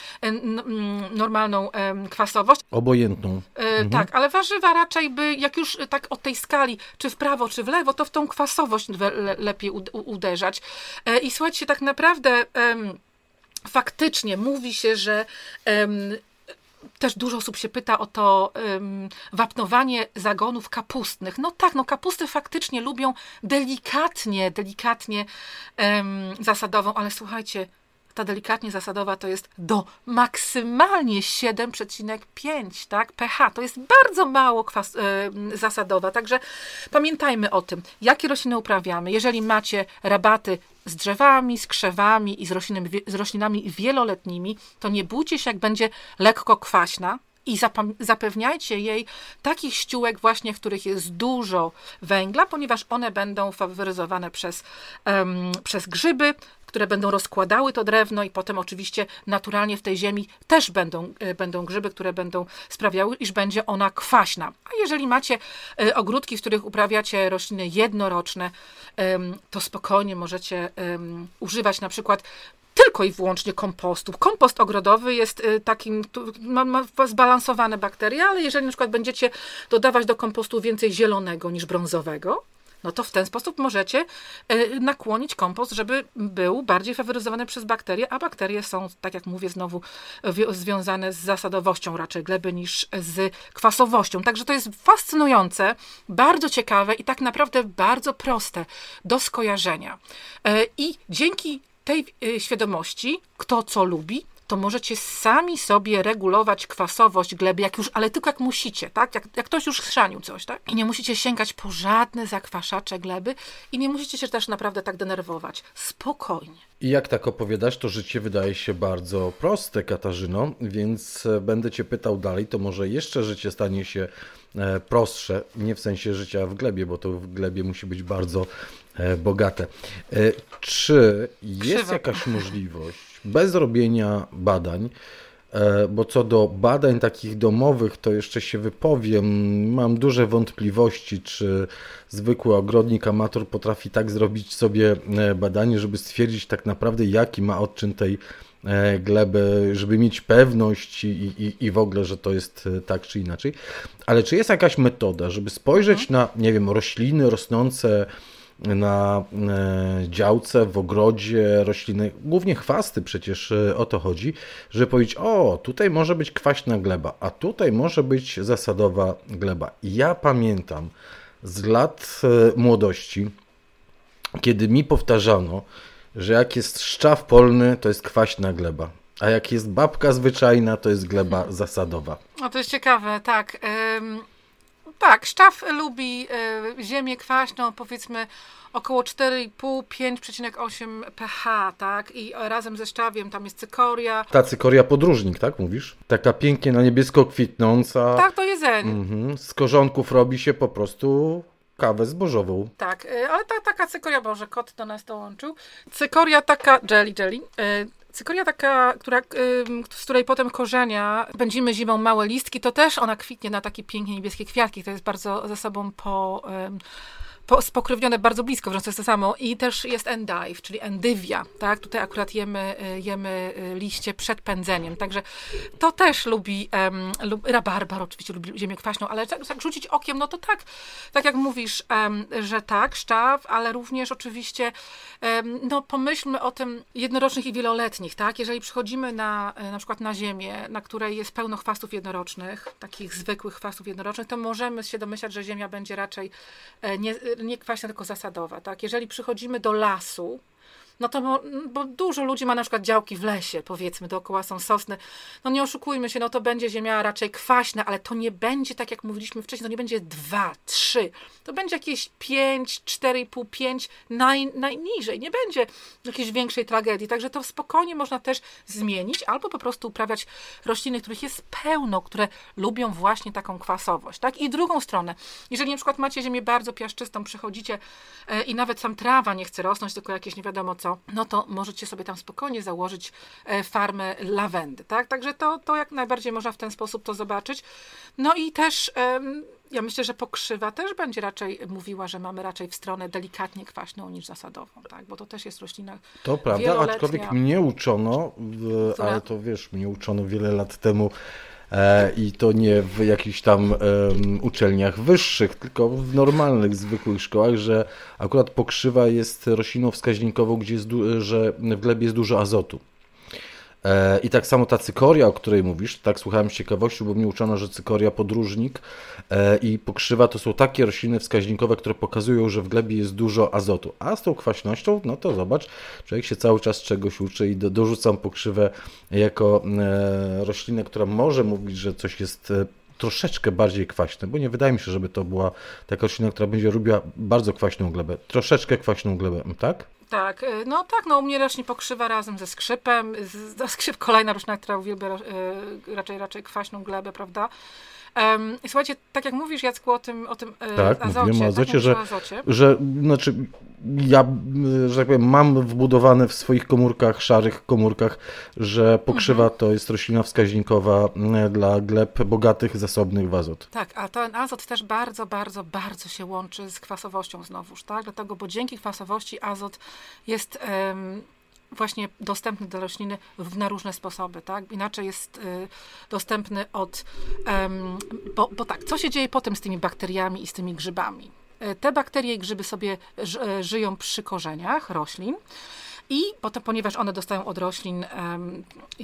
n, normalną um, kwasowość.
Obojętną.
E,
mhm.
Tak, ale warzywa raczej by, jak już tak od tej skali, czy w prawo, czy w lewo, to w tą kwasowość le, lepiej u, u, uderzać. E, I słuchajcie, tak naprawdę um, faktycznie mówi się, że um, też dużo osób się pyta o to um, wapnowanie zagonów kapustnych. No tak, no kapusty faktycznie lubią delikatnie, delikatnie um, zasadową, ale słuchajcie, ta delikatnie zasadowa to jest do maksymalnie siedem przecinek pięć, tak, pH. To jest bardzo mało kwas, y, zasadowa. Także pamiętajmy o tym, jakie rośliny uprawiamy. Jeżeli macie rabaty z drzewami, z krzewami i z roślinami, z roślinami wieloletnimi, to nie bójcie się, jak będzie lekko kwaśna i zapewniajcie jej takich ściółek właśnie, w których jest dużo węgla, ponieważ one będą faworyzowane przez, um, przez grzyby, które będą rozkładały to drewno i potem oczywiście naturalnie w tej ziemi też będą, będą grzyby, które będą sprawiały, iż będzie ona kwaśna. A jeżeli macie ogródki, w których uprawiacie rośliny jednoroczne, to spokojnie możecie używać na przykład tylko i wyłącznie kompostów. Kompost ogrodowy jest takim, ma, ma zbalansowane bakterie, ale jeżeli na przykład będziecie dodawać do kompostu więcej zielonego niż brązowego, no to w ten sposób możecie nakłonić kompost, żeby był bardziej faworyzowany przez bakterie, a bakterie są, tak jak mówię, znowu związane z zasadowością raczej gleby niż z kwasowością. Także to jest fascynujące, bardzo ciekawe i tak naprawdę bardzo proste do skojarzenia. I dzięki tej świadomości, kto co lubi, to możecie sami sobie regulować kwasowość gleby, jak już, ale tylko jak musicie, tak? Jak, jak ktoś już schrzanił coś, tak? I nie musicie sięgać po żadne zakwaszacze gleby i nie musicie się też naprawdę tak denerwować. Spokojnie.
I jak tak opowiadasz, to życie wydaje się bardzo proste, Katarzyno, więc będę cię pytał dalej, to może jeszcze życie stanie się prostsze, nie w sensie życia w glebie, bo to w glebie musi być bardzo bogate. Czy jest
Krzywo.
jakaś możliwość bez robienia badań, bo co do badań takich domowych, to jeszcze się wypowiem, mam duże wątpliwości, czy zwykły ogrodnik, amator potrafi tak zrobić sobie badanie, żeby stwierdzić tak naprawdę, jaki ma odczyn tej gleby, żeby mieć pewność i, i, i w ogóle, że to jest tak czy inaczej. Ale czy jest jakaś metoda, żeby spojrzeć mhm. na, nie wiem, rośliny rosnące na działce, w ogrodzie, rośliny, głównie chwasty, przecież o to chodzi, żeby powiedzieć, o, tutaj może być kwaśna gleba, a tutaj może być zasadowa gleba. I ja pamiętam z lat młodości, kiedy mi powtarzano, że jak jest szczaw polny, to jest kwaśna gleba, a jak jest babka zwyczajna, to jest gleba zasadowa.
No to jest ciekawe, tak. Ym... Tak, szczaw lubi y, ziemię kwaśną, powiedzmy około cztery i pół do pięć przecinek osiem pH, tak? I razem ze szczawiem tam jest cykoria.
Ta cykoria podróżnik, tak mówisz? Taka pięknie na niebiesko kwitnąca.
Tak, to jedzenie.
Mhm. Z korzonków robi się po prostu kawę zbożową.
Tak, y, ale ta, taka cykoria, Boże, kot do nas dołączył. Cykoria taka, jelly, jelly. Y, Cykoria taka, która, z której potem korzenia pędzimy zimą małe listki, to też ona kwitnie na takie pięknie niebieskie kwiatki. To jest bardzo ze sobą po, po, spokrewnione bardzo blisko, wręcz to jest to samo. I też jest endive, czyli endywia, tak? Tutaj akurat jemy, jemy liście przed pędzeniem, także to też lubi, um, lub, rabarbar oczywiście lubi ziemię kwaśną, ale tak, tak rzucić okiem, no to tak, tak jak mówisz, um, że tak, szczaw, ale również oczywiście, um, no pomyślmy o tym jednorocznych i wieloletnich, tak? Jeżeli przychodzimy na, na przykład na ziemię, na której jest pełno chwastów jednorocznych, takich zwykłych chwastów jednorocznych, to możemy się domyślać, że ziemia będzie raczej nie, nie kwaśna, tylko zasadowa, tak? Jeżeli przychodzimy do lasu, no to, bo dużo ludzi ma na przykład działki w lesie, powiedzmy, dookoła są sosny, no nie oszukujmy się, no to będzie ziemia raczej kwaśna, ale to nie będzie, tak jak mówiliśmy wcześniej, to nie będzie dwa, trzy, to będzie jakieś pięć, cztery i pół, pięć, naj, najniżej, nie będzie jakiejś większej tragedii, także to spokojnie można też zmienić, albo po prostu uprawiać rośliny, których jest pełno, które lubią właśnie taką kwasowość, tak? I drugą stronę, jeżeli na przykład macie ziemię bardzo piaszczystą, przychodzicie e, i nawet sam trawa nie chce rosnąć, tylko jakieś nie wiadomo co, no to możecie sobie tam spokojnie założyć farmę lawendy, tak? Także to, to jak najbardziej można w ten sposób to zobaczyć. No i też ja myślę, że pokrzywa też będzie raczej mówiła, że mamy raczej w stronę delikatnie kwaśną niż zasadową, tak? Bo to też jest roślina
To prawda, aczkolwiek mnie uczono, w, ale to wiesz, mnie uczono wiele lat temu, i to nie w jakichś tam um, uczelniach wyższych, tylko w normalnych, zwykłych szkołach, że akurat pokrzywa jest rośliną wskaźnikową, gdzie jest du- że w glebie jest dużo azotu. E, I tak samo ta cykoria, o której mówisz, tak słuchałem z ciekawości, bo mnie uczono, że cykoria, podróżnik e, i pokrzywa to są takie rośliny wskaźnikowe, które pokazują, że w glebie jest dużo azotu. A z tą kwaśnością, no to zobacz, człowiek się cały czas czegoś uczy i do, dorzucam pokrzywę jako e, roślinę, która może mówić, że coś jest e, troszeczkę bardziej kwaśne, bo nie wydaje mi się, żeby to była taka roślina, która będzie robiła bardzo kwaśną glebę. Troszeczkę kwaśną glebę, tak?
Tak, no tak, no u mnie rośnie pokrzywa razem ze skrzypem, z, skrzyp kolejna roślina, która uwielbia raczej, raczej kwaśną glebę, prawda? Um, słuchajcie, tak jak mówisz, Jacku, o tym, o tym
tak,
azocie.
Mówiłem o azocie,
tak,
że,
o azocie.
że znaczy ja, że tak powiem, mam wbudowane w swoich komórkach, szarych komórkach, że pokrzywa mhm. to jest roślina wskaźnikowa dla gleb bogatych, zasobnych w azot.
Tak, a ten azot też bardzo, bardzo, bardzo się łączy z kwasowością znowuż, tak? Dlatego, bo dzięki kwasowości azot jest um, właśnie dostępny do rośliny w, na różne sposoby, tak? Inaczej jest y, dostępny od... Um, bo, bo tak, co się dzieje potem z tymi bakteriami i z tymi grzybami? Te bakterie i grzyby sobie ży, żyją przy korzeniach roślin i potem, ponieważ one dostają od roślin um,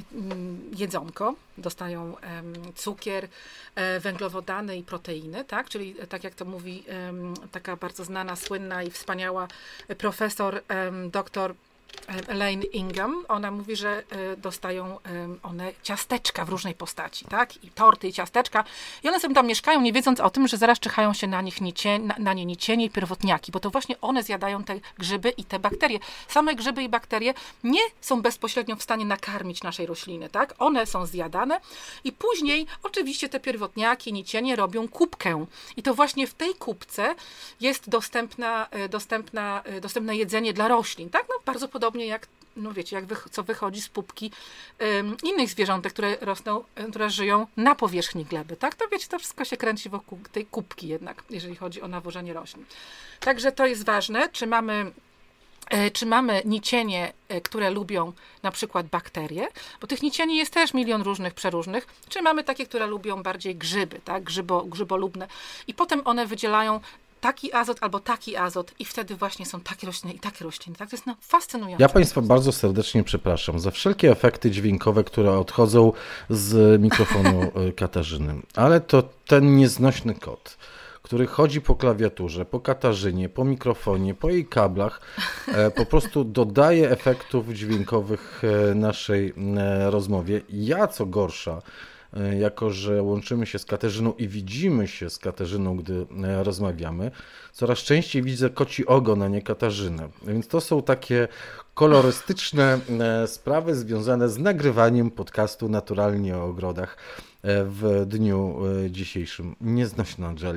jedzonko, dostają um, cukier, e, węglowodany i proteiny, tak? Czyli tak jak to mówi um, taka bardzo znana, słynna i wspaniała profesor, um, doktor Elaine Ingham, ona mówi, że dostają one ciasteczka w różnej postaci, tak? I torty, i ciasteczka. I one sobie tam mieszkają, nie wiedząc o tym, że zaraz czyhają się na nich nicie, na, na nie nicienie i pierwotniaki, bo to właśnie one zjadają te grzyby i te bakterie. Same grzyby i bakterie nie są bezpośrednio w stanie nakarmić naszej rośliny, tak? One są zjadane i później oczywiście te pierwotniaki, nicienie robią kubkę. I to właśnie w tej kubce jest dostępna, dostępna, dostępne jedzenie dla roślin, tak? No bardzo podobnie Podobnie jak, no wiecie, jak wy, co wychodzi z pupki um, innych zwierzątek, które rosną, które żyją na powierzchni gleby, tak? To wiecie, to wszystko się kręci wokół tej kubki jednak, jeżeli chodzi o nawożenie roślin. Także to jest ważne, czy mamy, e, czy mamy nicienie, e, które lubią na przykład bakterie, bo tych nicieni jest też milion różnych, przeróżnych, czy mamy takie, które lubią bardziej grzyby, tak? Grzybo, grzybolubne i potem one wydzielają taki azot albo taki azot i wtedy właśnie są takie rośliny i takie rośliny. Tak? To jest no, fascynujące.
Ja Państwa bardzo serdecznie przepraszam za wszelkie efekty dźwiękowe, które odchodzą z mikrofonu Katarzyny. Ale to ten nieznośny kot, który chodzi po klawiaturze, po Katarzynie, po mikrofonie, po jej kablach, po prostu dodaje efektów dźwiękowych naszej rozmowie. Ja, co gorsza, jako że łączymy się z Katarzyną i widzimy się z Katarzyną, gdy rozmawiamy, coraz częściej widzę koci ogon, a nie Katarzynę. Więc to są takie kolorystyczne sprawy związane z nagrywaniem podcastu Naturalnie o ogrodach w dniu dzisiejszym. Nieznośna Angeli.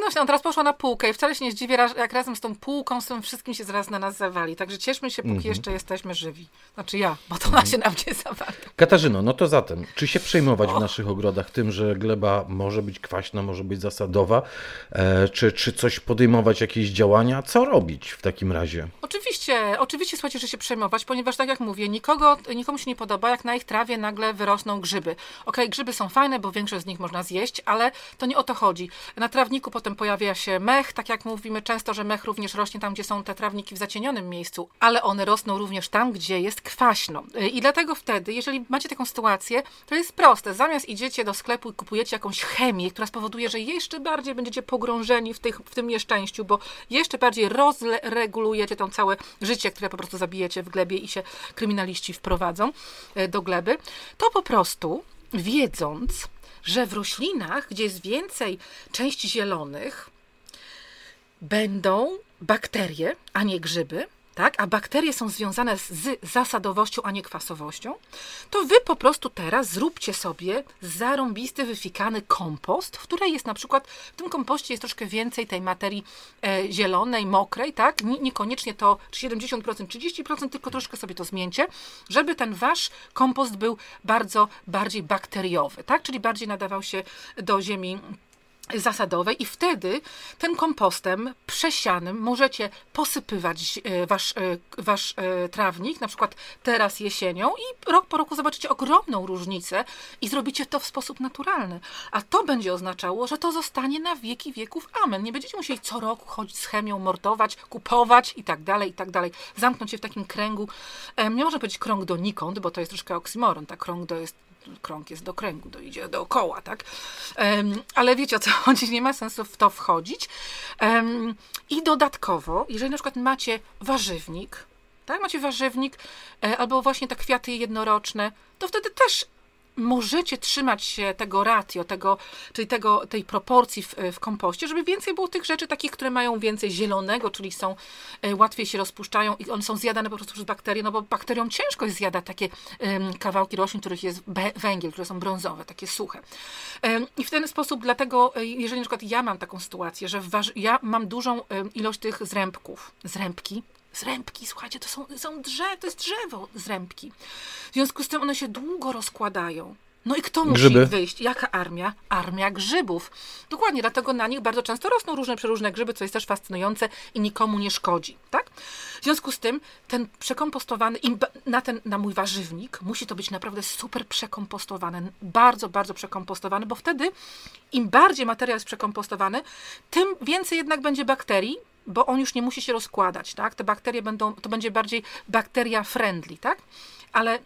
pewno się, on teraz poszła na półkę i wcale się nie zdziwię, jak razem z tą półką, z tym wszystkim się zaraz na nas zawali. Także cieszmy się, póki mm-hmm. jeszcze jesteśmy żywi. Znaczy ja, bo to mm-hmm. się na mnie zawali.
Katarzyno, no to zatem, czy się przejmować o. w naszych ogrodach tym, że gleba może być kwaśna, może być zasadowa, e, czy, czy coś podejmować, jakieś działania? Co robić w takim razie?
Oczywiście, oczywiście słuchajcie, że się przejmować, ponieważ tak jak mówię, nikogo, nikomu się nie podoba, jak na ich trawie nagle wyrosną grzyby. Okej, okay, grzyby są fajne, bo większość z nich można zjeść, ale to nie o to chodzi. Na trawniku potem pojawia się mech, tak jak mówimy często, że mech również rośnie tam, gdzie są te trawniki w zacienionym miejscu, ale one rosną również tam, gdzie jest kwaśno. I dlatego wtedy, jeżeli macie taką sytuację, to jest proste. Zamiast idziecie do sklepu i kupujecie jakąś chemię, która spowoduje, że jeszcze bardziej będziecie pogrążeni w, tych, w tym nieszczęściu, bo jeszcze bardziej rozregulujecie to całe życie, które po prostu zabijecie w glebie i się kryminaliści wprowadzą do gleby, to po prostu wiedząc, że w roślinach, gdzie jest więcej części zielonych, będą bakterie, a nie grzyby, tak? A bakterie są związane z zasadowością, a nie kwasowością, to wy po prostu teraz zróbcie sobie zarąbisty, wyfikany kompost, w której jest na przykład, w tym kompoście jest troszkę więcej tej materii e, zielonej, mokrej, tak? Nie, niekoniecznie to siedemdziesiąt procent, trzydzieści procent, tylko troszkę sobie to zmieńcie, żeby ten wasz kompost był bardzo bardziej bakteriowy, tak? Czyli bardziej nadawał się do ziemi zasadowej i wtedy tym kompostem przesianym możecie posypywać wasz, wasz trawnik, na przykład teraz jesienią i rok po roku zobaczycie ogromną różnicę i zrobicie to w sposób naturalny. A to będzie oznaczało, że to zostanie na wieki wieków amen. Nie będziecie musieli co roku chodzić z chemią, mordować, kupować i tak dalej, i tak dalej. Zamknąć się w takim kręgu. Nie można powiedzieć krąg donikąd, bo to jest troszkę oksymoron. Ta krąg to jest krąg jest do kręgu, to idzie dookoła, tak? Um, ale wiecie o co chodzi, nie ma sensu w to wchodzić. Um, I dodatkowo, jeżeli na przykład macie warzywnik, tak? Macie warzywnik e, albo właśnie te kwiaty jednoroczne, to wtedy też możecie trzymać się tego ratio, tego, czyli tego, tej proporcji w, w kompoście, żeby więcej było tych rzeczy takich, które mają więcej zielonego, czyli są e, łatwiej się rozpuszczają i one są zjadane po prostu przez bakterie, no bo bakteriom ciężko jest zjadać takie um, kawałki roślin, których jest be, węgiel, które są brązowe, takie suche. Um, I w ten sposób, dlatego, jeżeli na przykład ja mam taką sytuację, że waż, ja mam dużą um, ilość tych zrębków, zrębki, Zrębki, słuchajcie, to są, są drzew, to jest drzewo zrębki. W związku z tym one się długo rozkładają. No i kto musi grzyby. wyjść? Jaka armia? Armia grzybów. Dokładnie, dlatego na nich bardzo często rosną różne przeróżne grzyby, co jest też fascynujące i nikomu nie szkodzi, tak? W związku z tym ten przekompostowany, na, ten, na mój warzywnik musi to być naprawdę super przekompostowane, bardzo, bardzo przekompostowany, bo wtedy im bardziej materiał jest przekompostowany, tym więcej jednak będzie bakterii, bo on już nie musi się rozkładać, tak? Te bakterie będą, to będzie bardziej bakteria friendly, tak? Ale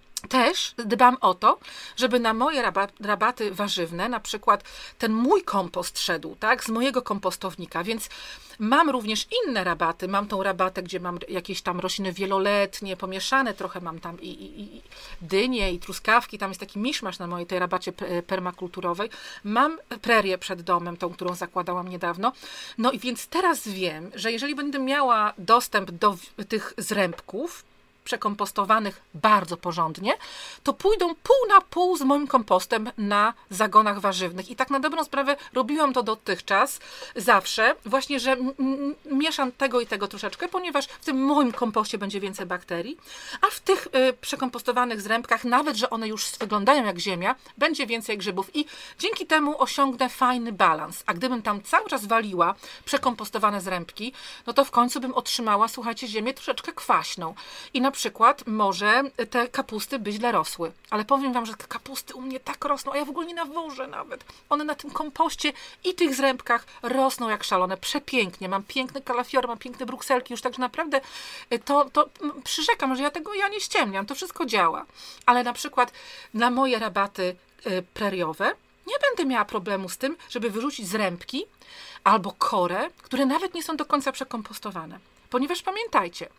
też dbam o to, żeby na moje rabaty warzywne, na przykład ten mój kompost szedł, tak, z mojego kompostownika, więc mam również inne rabaty. Mam tą rabatę, gdzie mam jakieś tam rośliny wieloletnie, pomieszane, trochę mam tam i, i, i dynie, i truskawki, tam jest taki miszmasz na mojej tej rabacie permakulturowej. Mam prerię przed domem, tą, którą zakładałam niedawno. No i więc teraz wiem, że jeżeli będę miała dostęp do tych zrębków, przekompostowanych bardzo porządnie, to pójdą pół na pół z moim kompostem na zagonach warzywnych. I tak na dobrą sprawę robiłam to dotychczas zawsze, właśnie, że m- m- mieszam tego i tego troszeczkę, ponieważ w tym moim kompoście będzie więcej bakterii, a w tych y, przekompostowanych zrębkach, nawet, że one już wyglądają jak ziemia, będzie więcej grzybów i dzięki temu osiągnę fajny balans. A gdybym tam cały czas waliła przekompostowane zrębki, no to w końcu bym otrzymała, słuchajcie, ziemię troszeczkę kwaśną. I na przykład może te kapusty być źle rosły. Ale powiem wam, że te kapusty u mnie tak rosną, a ja w ogóle nie nawożę nawet. One na tym kompoście i tych zrębkach rosną jak szalone. Przepięknie. Mam piękne kalafiory, mam piękne brukselki. Już także naprawdę to, to przyrzekam, że ja tego ja nie ściemniam. To wszystko działa. Ale na przykład na moje rabaty preriowe nie będę miała problemu z tym, żeby wyrzucić zrębki albo korę, które nawet nie są do końca przekompostowane. Ponieważ pamiętajcie,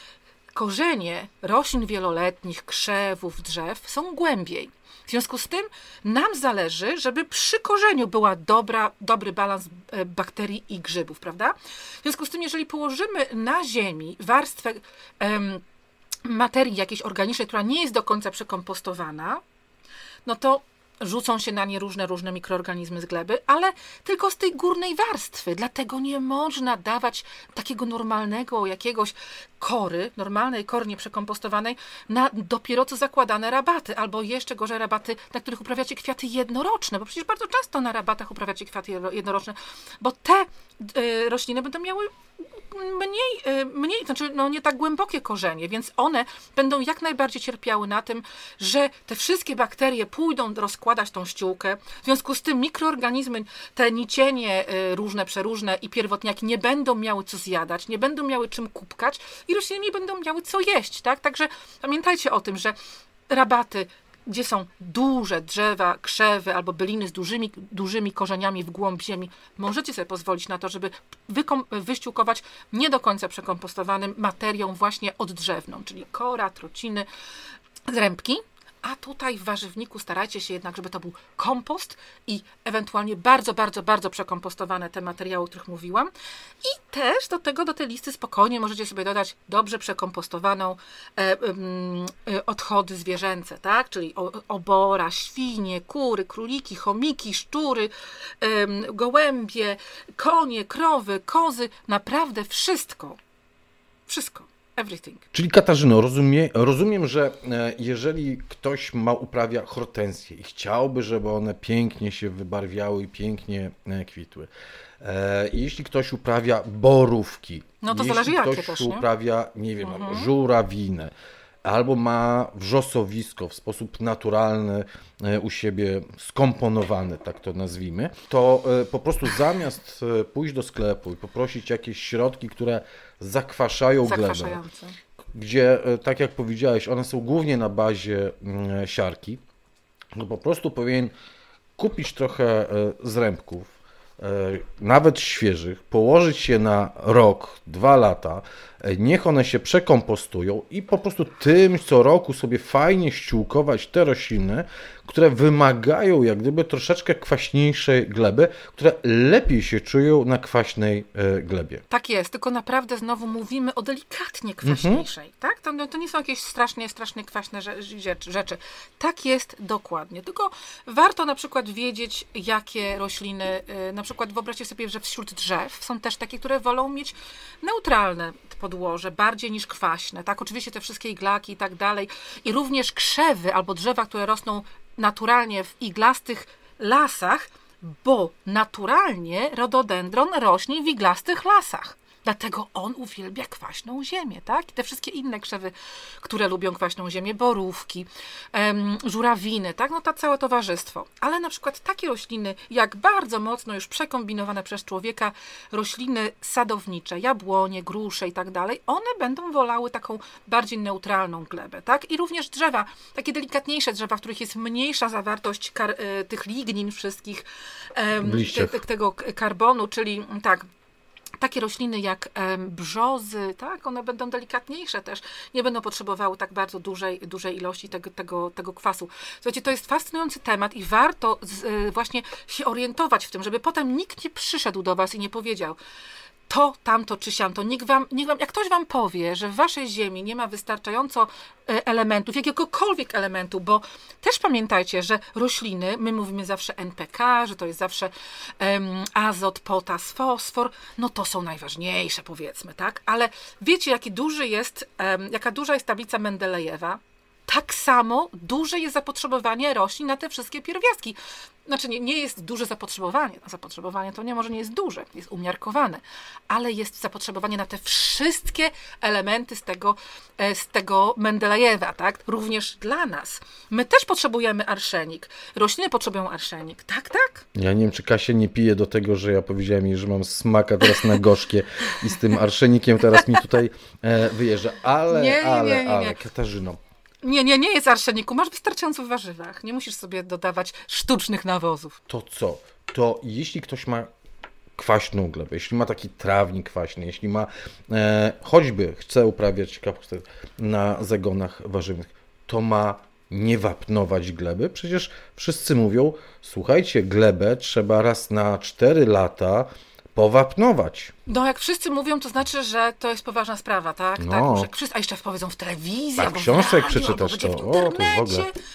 korzenie roślin wieloletnich, krzewów, drzew są głębiej. W związku z tym nam zależy, żeby przy korzeniu była dobra, dobry balans bakterii i grzybów, prawda? W związku z tym, jeżeli położymy na ziemi warstwę em, materii jakiejś organicznej, która nie jest do końca przekompostowana, no to rzucą się na nie różne, różne mikroorganizmy z gleby, ale tylko z tej górnej warstwy. Dlatego nie można dawać takiego normalnego jakiegoś kory, normalnej kory nieprzekompostowanej na dopiero co zakładane rabaty, albo jeszcze gorzej rabaty, na których uprawiacie kwiaty jednoroczne, bo przecież bardzo często na rabatach uprawiacie kwiaty jednoroczne, bo te y, rośliny będą miały mniej, mniej, znaczy no nie tak głębokie korzenie, więc one będą jak najbardziej cierpiały na tym, że te wszystkie bakterie pójdą rozkładać tą ściółkę. W związku z tym mikroorganizmy, te nicienie różne, przeróżne i pierwotniaki nie będą miały co zjadać, nie będą miały czym kupkać i rośliny nie będą miały co jeść, tak? Także pamiętajcie o tym, że rabaty, gdzie są duże drzewa, krzewy albo byliny z dużymi, dużymi korzeniami w głąb ziemi, możecie sobie pozwolić na to, żeby wykom- wyściółkować nie do końca przekompostowanym materią właśnie oddrzewną, czyli kora, trociny, zrębki. A tutaj w warzywniku starajcie się jednak, żeby to był kompost i ewentualnie bardzo, bardzo, bardzo przekompostowane te materiały, o których mówiłam. I też do tego, do tej listy spokojnie możecie sobie dodać dobrze przekompostowaną e, e, odchody zwierzęce, tak? Czyli obora, świnie, kury, króliki, chomiki, szczury, e, gołębie, konie, krowy, kozy. Naprawdę wszystko. Wszystko. Everything.
Czyli Katarzyno, rozumie, rozumiem, że jeżeli ktoś ma uprawia hortensje i chciałby, żeby one pięknie się wybarwiały i pięknie kwitły, jeśli ktoś uprawia borówki,
no to
jeśli
zależy
ktoś
jakie też, nie?
uprawia, nie wiem,
Mhm.
żurawinę, albo ma wrzosowisko w sposób naturalny u siebie skomponowane, tak to nazwijmy, to po prostu zamiast pójść do sklepu i poprosić jakieś środki, które zakwaszają glebę, gdzie, tak jak powiedziałeś, one są głównie na bazie siarki, to po prostu powinien kupić trochę zrębków, nawet świeżych, położyć je na rok, dwa lata, niech one się przekompostują i po prostu tym co roku sobie fajnie ściółkować te rośliny, które wymagają jak gdyby troszeczkę kwaśniejszej gleby, które lepiej się czują na kwaśnej glebie.
Tak jest, tylko naprawdę znowu mówimy o delikatnie kwaśniejszej, mhm. tak? To, to nie są jakieś strasznie, strasznie kwaśne rzeczy. Tak jest dokładnie, tylko warto na przykład wiedzieć, jakie rośliny, na przykład wyobraźcie sobie, że wśród drzew są też takie, które wolą mieć neutralne podłoże, bardziej niż kwaśne, tak? Oczywiście te wszystkie iglaki i tak dalej. I również krzewy albo drzewa, które rosną naturalnie w iglastych lasach, bo naturalnie rododendron rośnie w iglastych lasach. Dlatego on uwielbia kwaśną ziemię, tak? I te wszystkie inne krzewy, które lubią kwaśną ziemię, borówki, em, żurawiny, tak? No to całe towarzystwo. Ale na przykład takie rośliny, jak bardzo mocno już przekombinowane przez człowieka, rośliny sadownicze, jabłonie, grusze i tak dalej, one będą wolały taką bardziej neutralną glebę, tak? I również drzewa, takie delikatniejsze drzewa, w których jest mniejsza zawartość kar- tych lignin wszystkich, em, te, te, tego karbonu, czyli tak, takie rośliny jak em, brzozy, tak, one będą delikatniejsze też, nie będą potrzebowały tak bardzo dużej, dużej ilości tego, tego, tego kwasu. Słuchajcie, to jest fascynujący temat i warto z, y, właśnie się orientować w tym, żeby potem nikt nie przyszedł do was i nie powiedział to, tamto czy siamto. Niech wam, niech wam, jak ktoś wam powie, że w waszej ziemi nie ma wystarczająco elementów, jakiegokolwiek elementu, bo też pamiętajcie, że rośliny, my mówimy zawsze N P K, że to jest zawsze um, azot, potas, fosfor, no to są najważniejsze, powiedzmy, tak? Ale wiecie, jaki duży jest, um, jaka duża jest tablica Mendelejewa? Tak samo duże jest zapotrzebowanie roślin na te wszystkie pierwiastki. Znaczy nie, nie jest duże zapotrzebowanie. Zapotrzebowanie to nie może nie jest duże, jest umiarkowane, ale jest zapotrzebowanie na te wszystkie elementy z tego, z tego Mendelejewa, tak? Również dla nas. My też potrzebujemy arszenik. Rośliny potrzebują arszenik. Tak, tak?
Ja nie wiem, czy Kasia nie pije do tego, że ja powiedziałem jej, że mam smaka teraz na gorzkie i z tym arszenikiem teraz mi tutaj e, wyjeżdża. Ale, nie, nie, ale, nie, nie, nie. ale, Katarzyno,
Nie, nie, nie jest arszeniku. Masz wystarczająco w warzywach. Nie musisz sobie dodawać sztucznych nawozów.
To co? To jeśli ktoś ma kwaśną glebę, jeśli ma taki trawnik kwaśny, jeśli ma e, choćby chce uprawiać kapustę na zagonach warzywnych, to ma nie wapnować gleby? Przecież wszyscy mówią, słuchajcie, glebę trzeba raz na cztery lata powapnować.
No jak wszyscy mówią, to znaczy, że to jest poważna sprawa, tak?
No.
tak że wszyscy, a jeszcze powiedzą w telewizji,
a
albo
w książce
w
jak
radio,
przeczytasz
albo
to,
w internecie.
o, to w ogóle.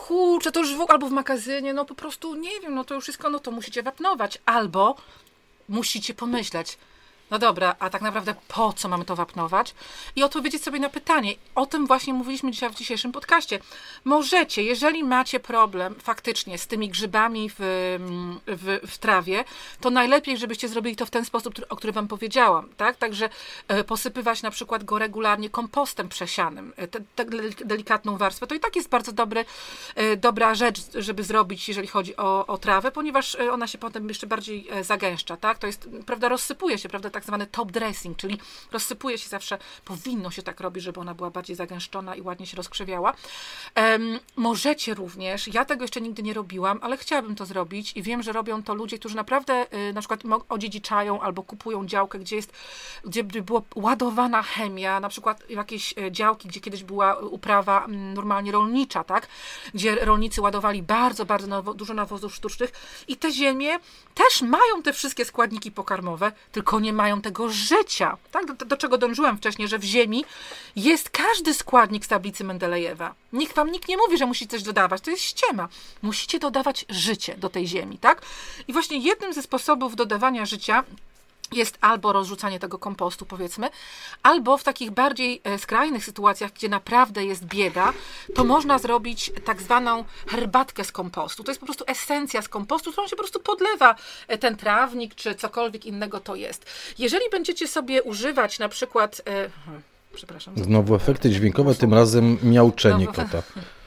kurczę, to już w, albo w magazynie, no po prostu, nie wiem, no to już wszystko, no to musicie wapnować. Albo musicie pomyśleć, no dobra, a tak naprawdę po co mamy to wapnować? I odpowiedzieć sobie na pytanie. O tym właśnie mówiliśmy dzisiaj w dzisiejszym podcaście. Możecie, jeżeli macie problem faktycznie z tymi grzybami w, w, w trawie, to najlepiej, żebyście zrobili to w ten sposób, o którym wam powiedziałam. Tak? Także posypywać na przykład go regularnie kompostem przesianym, tę delikatną warstwę. To i tak jest bardzo dobry, dobra rzecz, żeby zrobić, jeżeli chodzi o, o trawę, ponieważ ona się potem jeszcze bardziej zagęszcza. Tak? To jest, prawda, rozsypuje się, prawda, tak zwany top dressing, czyli rozsypuje się zawsze, powinno się tak robić, żeby ona była bardziej zagęszczona i ładnie się rozkrzewiała. Um, możecie również, ja tego jeszcze nigdy nie robiłam, ale chciałabym to zrobić i wiem, że robią to ludzie, którzy naprawdę y, na przykład odziedziczają albo kupują działkę, gdzie jest, gdzie by była ładowana chemia, na przykład jakieś działki, gdzie kiedyś była uprawa m, normalnie rolnicza, tak? Gdzie rolnicy ładowali bardzo, bardzo nawo- dużo nawozów sztucznych i te ziemie też mają te wszystkie składniki pokarmowe, tylko nie mają tego życia. Tak? Do, do czego dążyłam wcześniej, że w ziemi jest każdy składnik z tablicy Mendelejewa. Nikt wam nikt nie mówi, że musicie coś dodawać. To jest ściema. Musicie dodawać życie do tej ziemi. Tak? I właśnie jednym ze sposobów dodawania życia jest albo rozrzucanie tego kompostu, powiedzmy, albo w takich bardziej skrajnych sytuacjach, gdzie naprawdę jest bieda, to można zrobić tak zwaną herbatkę z kompostu. To jest po prostu esencja z kompostu, którą się po prostu podlewa ten trawnik, czy cokolwiek innego to jest. Jeżeli będziecie sobie używać na przykład... E, przepraszam.
Znowu efekty dźwiękowe, tym razem miauczenie Znowu... kota.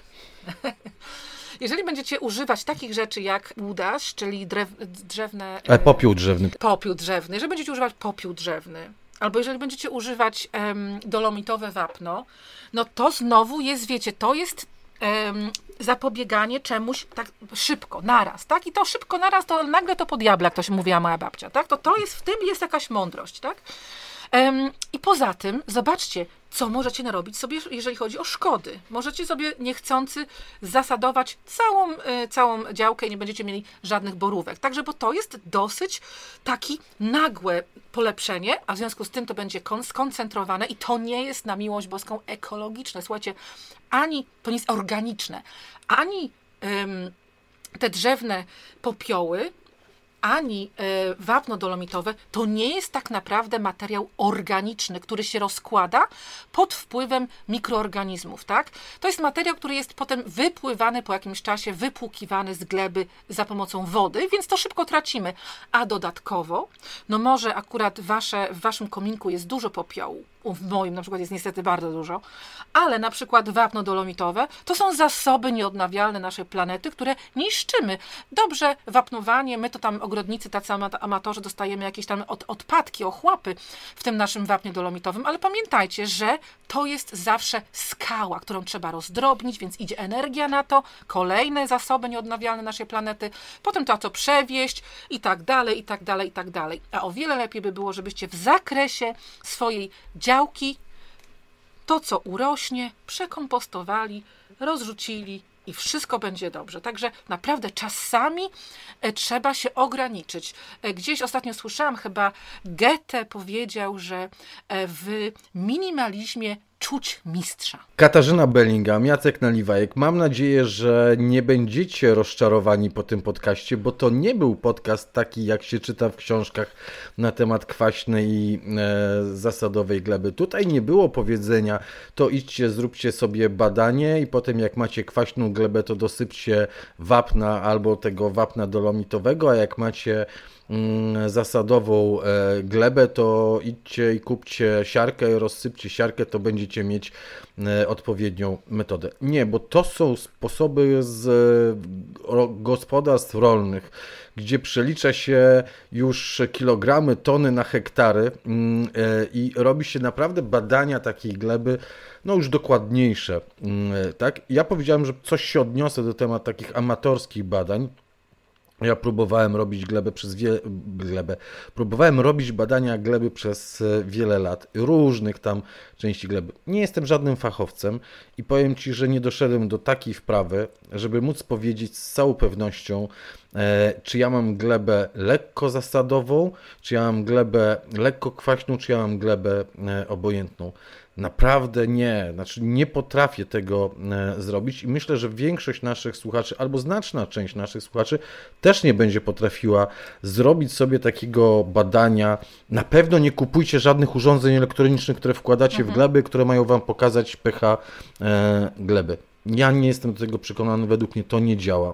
Jeżeli będziecie używać takich rzeczy jak łudasz, czyli drew, drzewne...
E, popiół drzewny.
Popiół drzewny. Jeżeli będziecie używać popiół drzewny, albo jeżeli będziecie używać um, dolomitowe wapno, no to znowu jest, wiecie, to jest um, zapobieganie czemuś tak szybko, naraz, tak? I to szybko naraz, to nagle to po diable, jak to się mówiła moja babcia, tak? To, to jest, w tym jest jakaś mądrość, tak? Um, I poza tym, zobaczcie, co możecie narobić sobie, jeżeli chodzi o szkody. Możecie sobie niechcący zasadować całą, y, całą działkę i nie będziecie mieli żadnych borówek. Także, bo to jest dosyć taki nagłe polepszenie, a w związku z tym to będzie kon- skoncentrowane i to nie jest na miłość boską ekologiczne. Słuchajcie, ani to nie jest organiczne, ani ym, te drzewne popioły, ani y, wapno dolomitowe, to nie jest tak naprawdę materiał organiczny, który się rozkłada pod wpływem mikroorganizmów, tak? To jest materiał, który jest potem wypływany po jakimś czasie, wypłukiwany z gleby za pomocą wody, więc to szybko tracimy. A dodatkowo, no może akurat wasze, w waszym kominku jest dużo popiołu, w moim na przykład jest niestety bardzo dużo, ale na przykład wapno dolomitowe to są zasoby nieodnawialne naszej planety, które niszczymy. Dobrze, wapnowanie, my to tam ogrodnicy, tacy amatorzy, dostajemy jakieś tam od, odpadki, ochłapy w tym naszym wapnie dolomitowym, ale pamiętajcie, że to jest zawsze skała, którą trzeba rozdrobnić, więc idzie energia na to, kolejne zasoby nieodnawialne naszej planety, potem to co przewieźć i tak dalej, i tak dalej, i tak dalej. A o wiele lepiej by było, żebyście w zakresie swojej działki to, co urośnie, przekompostowali, rozrzucili i wszystko będzie dobrze. Także naprawdę czasami trzeba się ograniczyć. Gdzieś ostatnio słyszałam, chyba Goethe powiedział, że w minimalizmie czuć mistrza.
Katarzyna Bellingham, Jacek Naliwajek. Mam nadzieję, że nie będziecie rozczarowani po tym podcaście, bo to nie był podcast taki, jak się czyta w książkach na temat kwaśnej i e, zasadowej gleby. Tutaj nie było powiedzenia, to idźcie, zróbcie sobie badanie i potem jak macie kwaśną glebę, to dosypcie wapna albo tego wapna dolomitowego, a jak macie zasadową glebę, to idźcie i kupcie siarkę, rozsypcie siarkę, to będziecie mieć odpowiednią metodę. Nie, bo to są sposoby z gospodarstw rolnych, gdzie przelicza się już kilogramy, tony na hektary i robi się naprawdę badania takiej gleby, no już dokładniejsze. Tak? Ja powiedziałem, że coś się odniosę do tematu takich amatorskich badań. Ja próbowałem robić glebę przez wiele, glebę. Próbowałem robić badania gleby przez wiele lat, różnych tam części gleby. Nie jestem żadnym fachowcem i powiem Ci, że nie doszedłem do takiej wprawy, żeby móc powiedzieć z całą pewnością, czy ja mam glebę lekko zasadową, czy ja mam glebę lekko kwaśną, czy ja mam glebę obojętną. Naprawdę nie, znaczy nie potrafię tego zrobić i myślę, że większość naszych słuchaczy, albo znaczna część naszych słuchaczy też nie będzie potrafiła zrobić sobie takiego badania. Na pewno nie kupujcie żadnych urządzeń elektronicznych, które wkładacie mhm. w gleby, które mają wam pokazać pH gleby. Ja nie jestem do tego przekonany, według mnie to nie działa.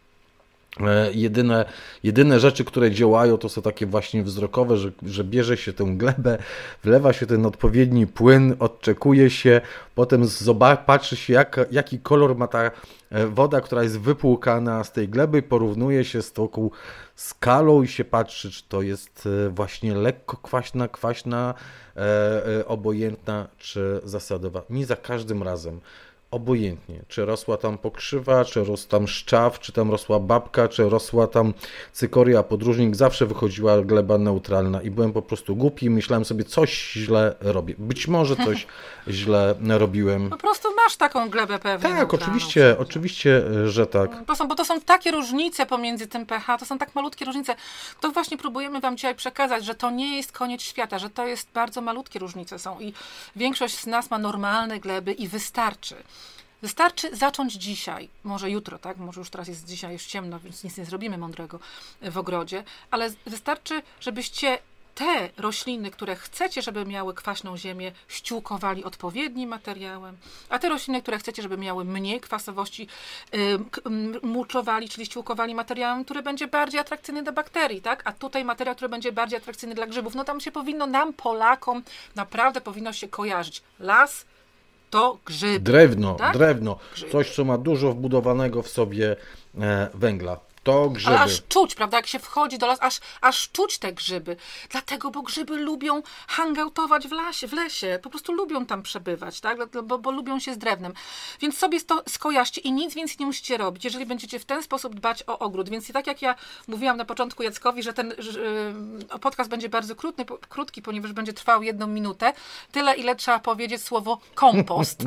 Jedyne, jedyne rzeczy, które działają, to są takie właśnie wzrokowe, że, że bierze się tę glebę, wlewa się ten odpowiedni płyn, odczekuje się, potem zobaczy, patrzy się, jak, jaki kolor ma ta woda, która jest wypłukana z tej gleby, porównuje się z taką skalą i się patrzy, czy to jest właśnie lekko kwaśna, kwaśna, e, obojętna, czy zasadowa. Nie za każdym razem. Obojętnie, czy rosła tam pokrzywa, czy rosł tam szczaw, czy tam rosła babka, czy rosła tam cykoria, podróżnik, zawsze wychodziła gleba neutralna i byłem po prostu głupi i myślałem sobie, coś źle robię. Być może coś źle robiłem.
Po prostu masz taką glebę pewnie.
Tak, oczywiście, oczywiście, że tak.
To są, bo to są takie różnice pomiędzy tym pH, to są tak malutkie różnice. To właśnie próbujemy wam dzisiaj przekazać, że to nie jest koniec świata, że to jest bardzo malutkie różnice są i większość z nas ma normalne gleby i wystarczy. Wystarczy zacząć dzisiaj, może jutro, tak? Może już teraz jest dzisiaj już ciemno, więc nic nie zrobimy mądrego w ogrodzie, ale wystarczy, żebyście te rośliny, które chcecie, żeby miały kwaśną ziemię, ściółkowali odpowiednim materiałem, a te rośliny, które chcecie, żeby miały mniej kwasowości, yy, mulczowali, czyli ściółkowali materiałem, który będzie bardziej atrakcyjny dla bakterii, tak? A tutaj materiał, który będzie bardziej atrakcyjny dla grzybów. No tam się powinno, nam Polakom, naprawdę powinno się kojarzyć las, to grzyb.
Drewno,
tak?
drewno.
Grzyb.
Coś, co ma dużo wbudowanego w sobie e, węgla. To grzyby.
Ale aż czuć, prawda, jak się wchodzi do lasu, aż, aż czuć te grzyby. Dlatego, bo grzyby lubią hangoutować w lesie, w lesie. Po prostu lubią tam przebywać, tak? Bo, bo lubią się z drewnem. Więc sobie to skojarzcie i nic więcej nie musicie robić, jeżeli będziecie w ten sposób dbać o ogród. Więc tak jak ja mówiłam na początku Jackowi, że ten że, yy, podcast będzie bardzo krótki, krótki, ponieważ będzie trwał jedną minutę. Tyle, ile trzeba powiedzieć słowo kompost.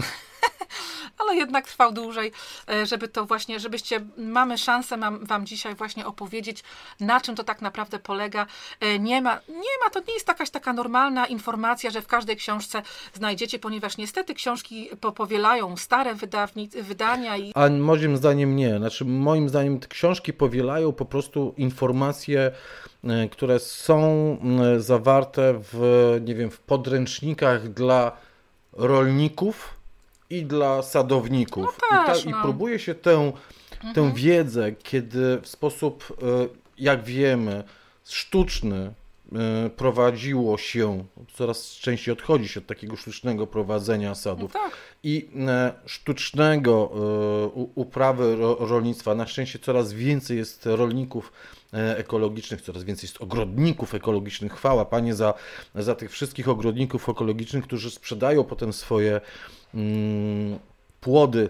Ale jednak trwał dłużej, żeby to właśnie, żebyście, mamy szansę mam, wam dzisiaj właśnie opowiedzieć, na czym to tak naprawdę polega. Nie ma, nie ma, to nie jest jakaś taka normalna informacja, że w każdej książce znajdziecie, ponieważ niestety książki powielają stare wydawni, wydania. I...
A moim zdaniem nie. Znaczy, moim zdaniem te książki powielają po prostu informacje, które są zawarte w, nie wiem, w podręcznikach dla rolników i dla sadowników.
No też,
I, ta,
no.
I próbuje się tę, mhm. tę wiedzę, kiedy w sposób, jak wiemy, sztuczny prowadziło się, coraz częściej odchodzi się od takiego sztucznego prowadzenia sadów
no tak.
i sztucznego uprawy rolnictwa. Na szczęście coraz więcej jest rolników ekologicznych, coraz więcej jest ogrodników ekologicznych. Chwała Panie za, za tych wszystkich ogrodników ekologicznych, którzy sprzedają potem swoje mm, płody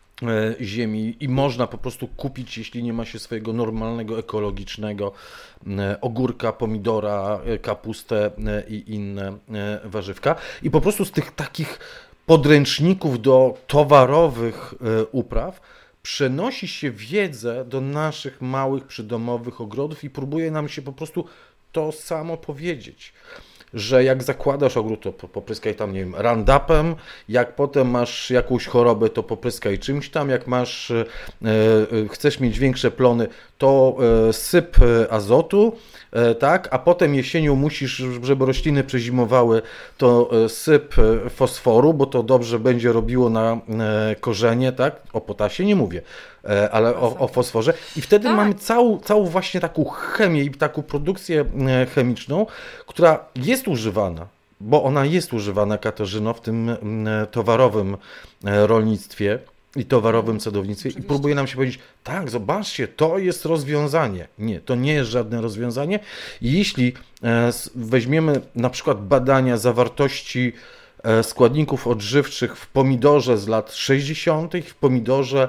ziemi i można po prostu kupić, jeśli nie ma się swojego normalnego, ekologicznego ogórka, pomidora, kapustę i inne warzywka. I po prostu z tych takich podręczników do towarowych upraw przenosi się wiedzę do naszych małych, przydomowych ogrodów i próbuje nam się po prostu to samo powiedzieć. Że jak zakładasz ogród, to popryskaj tam, nie wiem, Roundupem, jak potem masz jakąś chorobę, to popryskaj czymś tam, jak masz, e, e, chcesz mieć większe plony, to e, syp azotu, e, tak, a potem jesienią musisz, żeby rośliny przezimowały, to e, syp fosforu, bo to dobrze będzie robiło na e, korzenie, tak, o potasie nie mówię, e, ale o, o fosforze i wtedy tak. mamy całą, całą właśnie taką chemię i taką produkcję chemiczną, która jest używana, bo ona jest używana, Katarzyno, w tym towarowym rolnictwie i towarowym sadownictwie. Oczywiście. I próbuje nam się powiedzieć, tak, zobaczcie, to jest rozwiązanie. Nie, to nie jest żadne rozwiązanie. I jeśli weźmiemy na przykład badania zawartości składników odżywczych w pomidorze z lat sześćdziesiątych, w pomidorze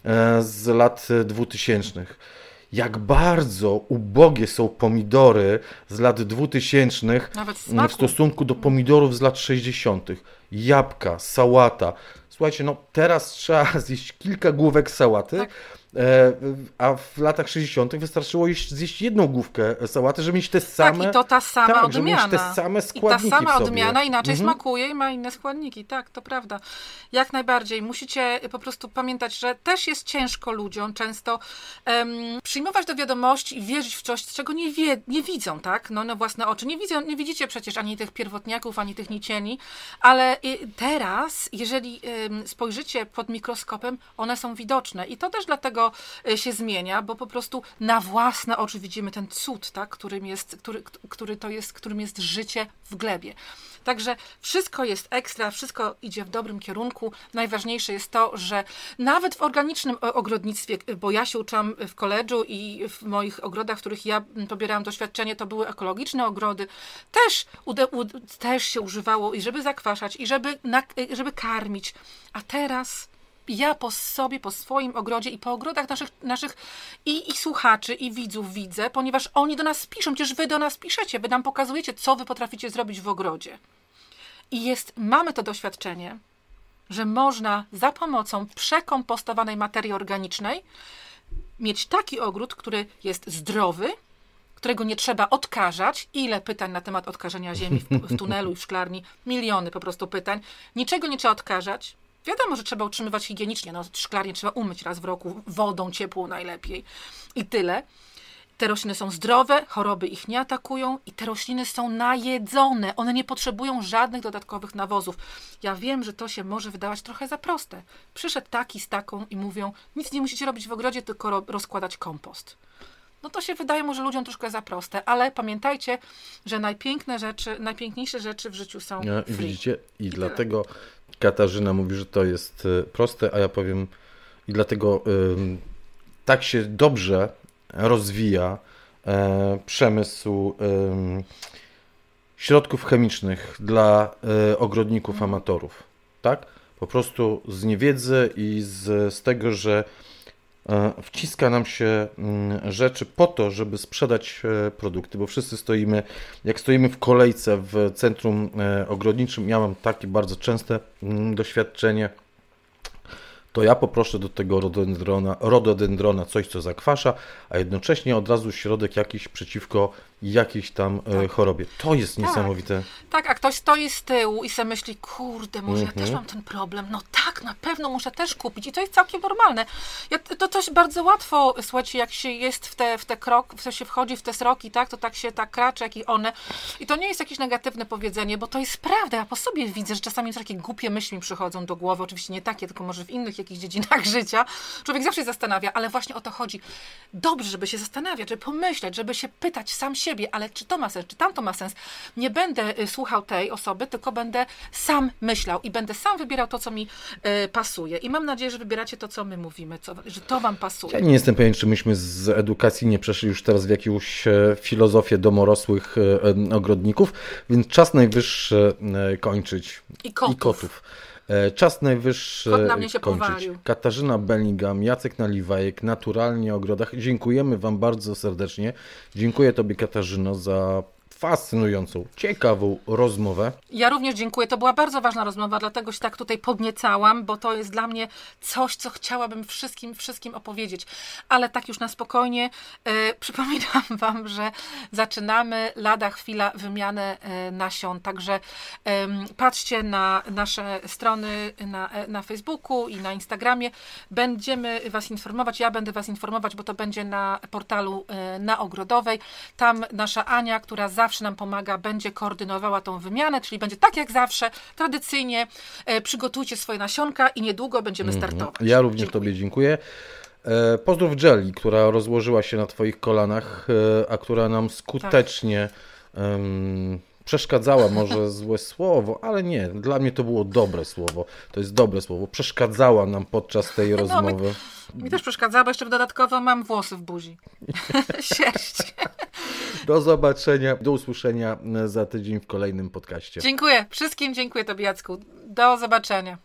z lat dwutysięcznych, jak bardzo ubogie są pomidory z lat dwutysięcznych w stosunku do pomidorów z lat sześćdziesiątych. Jabłka, sałata. Słuchajcie, no teraz trzeba zjeść kilka główek sałaty, tak. a w latach sześćdziesiątych wystarczyło zjeść jedną główkę sałaty, żeby mieć te same...
Tak, i to ta sama
tak,
odmiana.
Żeby mieć te same składniki
I ta sama
w sobie.
odmiana inaczej
mhm.
smakuje i ma inne składniki. Tak, to prawda. Jak najbardziej. Musicie po prostu pamiętać, że też jest ciężko ludziom często um, przyjmować do wiadomości i wierzyć w coś, czego nie, wie, nie widzą, tak? No, na własne oczy. Nie, widzą, nie widzicie przecież ani tych pierwotniaków, ani tych nicieni, ale teraz, jeżeli um, spojrzycie pod mikroskopem, one są widoczne. I to też dlatego się zmienia, bo po prostu na własne oczy widzimy ten cud, tak? którym, jest, który, który to jest, którym jest życie w glebie. Także wszystko jest ekstra, wszystko idzie w dobrym kierunku. Najważniejsze jest to, że nawet w organicznym ogrodnictwie, bo ja się uczyłam w koledżu i w moich ogrodach, w których ja pobierałam doświadczenie, to były ekologiczne ogrody, też, ude, u, też się używało i żeby zakwaszać, i żeby, na, żeby karmić. A teraz ja po sobie, po swoim ogrodzie i po ogrodach naszych, naszych i, i słuchaczy, i widzów widzę, ponieważ oni do nas piszą, przecież wy do nas piszecie, wy nam pokazujecie, co wy potraficie zrobić w ogrodzie. I jest, mamy to doświadczenie, że można za pomocą przekompostowanej materii organicznej mieć taki ogród, który jest zdrowy, którego nie trzeba odkażać. Ile pytań na temat odkażania ziemi w, w tunelu i w szklarni? Miliony po prostu pytań. Niczego nie trzeba odkażać. Wiadomo, że trzeba utrzymywać higienicznie. No, szklarnię trzeba umyć raz w roku, wodą ciepłą najlepiej. I tyle. Te rośliny są zdrowe, choroby ich nie atakują i te rośliny są najedzone. One nie potrzebują żadnych dodatkowych nawozów. Ja wiem, że to się może wydawać trochę za proste. Przyszedł taki z taką i mówią, nic nie musicie robić w ogrodzie, tylko ro- rozkładać kompost. No to się wydaje może ludziom troszkę za proste, ale pamiętajcie, że najpiękne rzeczy, najpiękniejsze rzeczy w życiu są
ja,
free.
Widzicie? I, I dlatego tyle. Katarzyna mówi, że to jest proste, a ja powiem i dlatego ym, tak się dobrze rozwija e, przemysł e, środków chemicznych dla e, ogrodników mm. amatorów, tak? Po prostu z niewiedzy i z, z tego, że e, wciska nam się m, rzeczy po to, żeby sprzedać e, produkty, bo wszyscy stoimy, jak stoimy w kolejce w centrum e, ogrodniczym, ja mam takie bardzo częste m, doświadczenie, to ja poproszę do tego rododendrona, rododendrona coś, co zakwasza, a jednocześnie od razu środek jakiś przeciwko jakiejś tam tak. chorobie. To jest tak. niesamowite.
Tak, a ktoś stoi z tyłu i sobie myśli, kurde, może mm-hmm. ja też mam ten problem. No tak, na pewno muszę też kupić i to jest całkiem normalne. Ja, to coś bardzo łatwo, słuchajcie, jak się jest w te, w te krok, w się wchodzi w te sroki, tak, to tak się tak kracze, jak i one. I to nie jest jakieś negatywne powiedzenie, bo to jest prawda. Ja po sobie widzę, że czasami takie głupie myśli mi przychodzą do głowy, oczywiście nie takie, tylko może w innych jakichś dziedzinach życia. Człowiek zawsze się zastanawia, ale właśnie o to chodzi. Dobrze, żeby się zastanawiać, żeby pomyśleć, żeby się pytać sam siebie, ale czy to ma sens, czy tamto ma sens. Nie będę słuchał tej osoby, tylko będę sam myślał i będę sam wybierał to, co mi y, pasuje. I mam nadzieję, że wybieracie to, co my mówimy, co, że to wam pasuje.
Ja nie jestem pewien, czy myśmy z edukacji nie przeszli już teraz w jakąś filozofię domorosłych ogrodników, więc czas najwyższy kończyć.
I kotów.
I kotów. Czas najwyższy
Kot na mnie się
kończyć.
powalił.
Katarzyna Bellingham, Jacek Naliwajek, Naturalnie o ogrodach. Dziękujemy wam bardzo serdecznie. Dziękuję tobie, Katarzyno, za fascynującą, ciekawą rozmowę.
Ja również dziękuję. To była bardzo ważna rozmowa, dlatego się tak tutaj podniecałam, bo to jest dla mnie coś, co chciałabym wszystkim, wszystkim opowiedzieć. Ale tak już na spokojnie e, przypominam wam, że zaczynamy lada chwila wymianę e, nasion. Także e, patrzcie na nasze strony na, na Facebooku i na Instagramie. Będziemy was informować. Ja będę was informować, bo to będzie na portalu e, na Ogrodowej. Tam nasza Ania, która zawsze nam pomaga, będzie koordynowała tą wymianę, czyli będzie tak jak zawsze, tradycyjnie e, przygotujcie swoje nasionka i niedługo będziemy startować.
Ja również
dziękuję.
tobie dziękuję. E, pozdrów Jelly, która rozłożyła się na twoich kolanach, e, a która nam skutecznie tak. em, przeszkadzała, może złe słowo, ale nie, dla mnie to było dobre słowo. To jest dobre słowo. Przeszkadzała nam podczas tej no, rozmowy.
Mi, mi też przeszkadzała, bo jeszcze dodatkowo mam włosy w buzi. Sierść.
Do zobaczenia, do usłyszenia za tydzień w kolejnym podcaście.
Dziękuję. Wszystkim dziękuję tobie, Jacku. Do zobaczenia.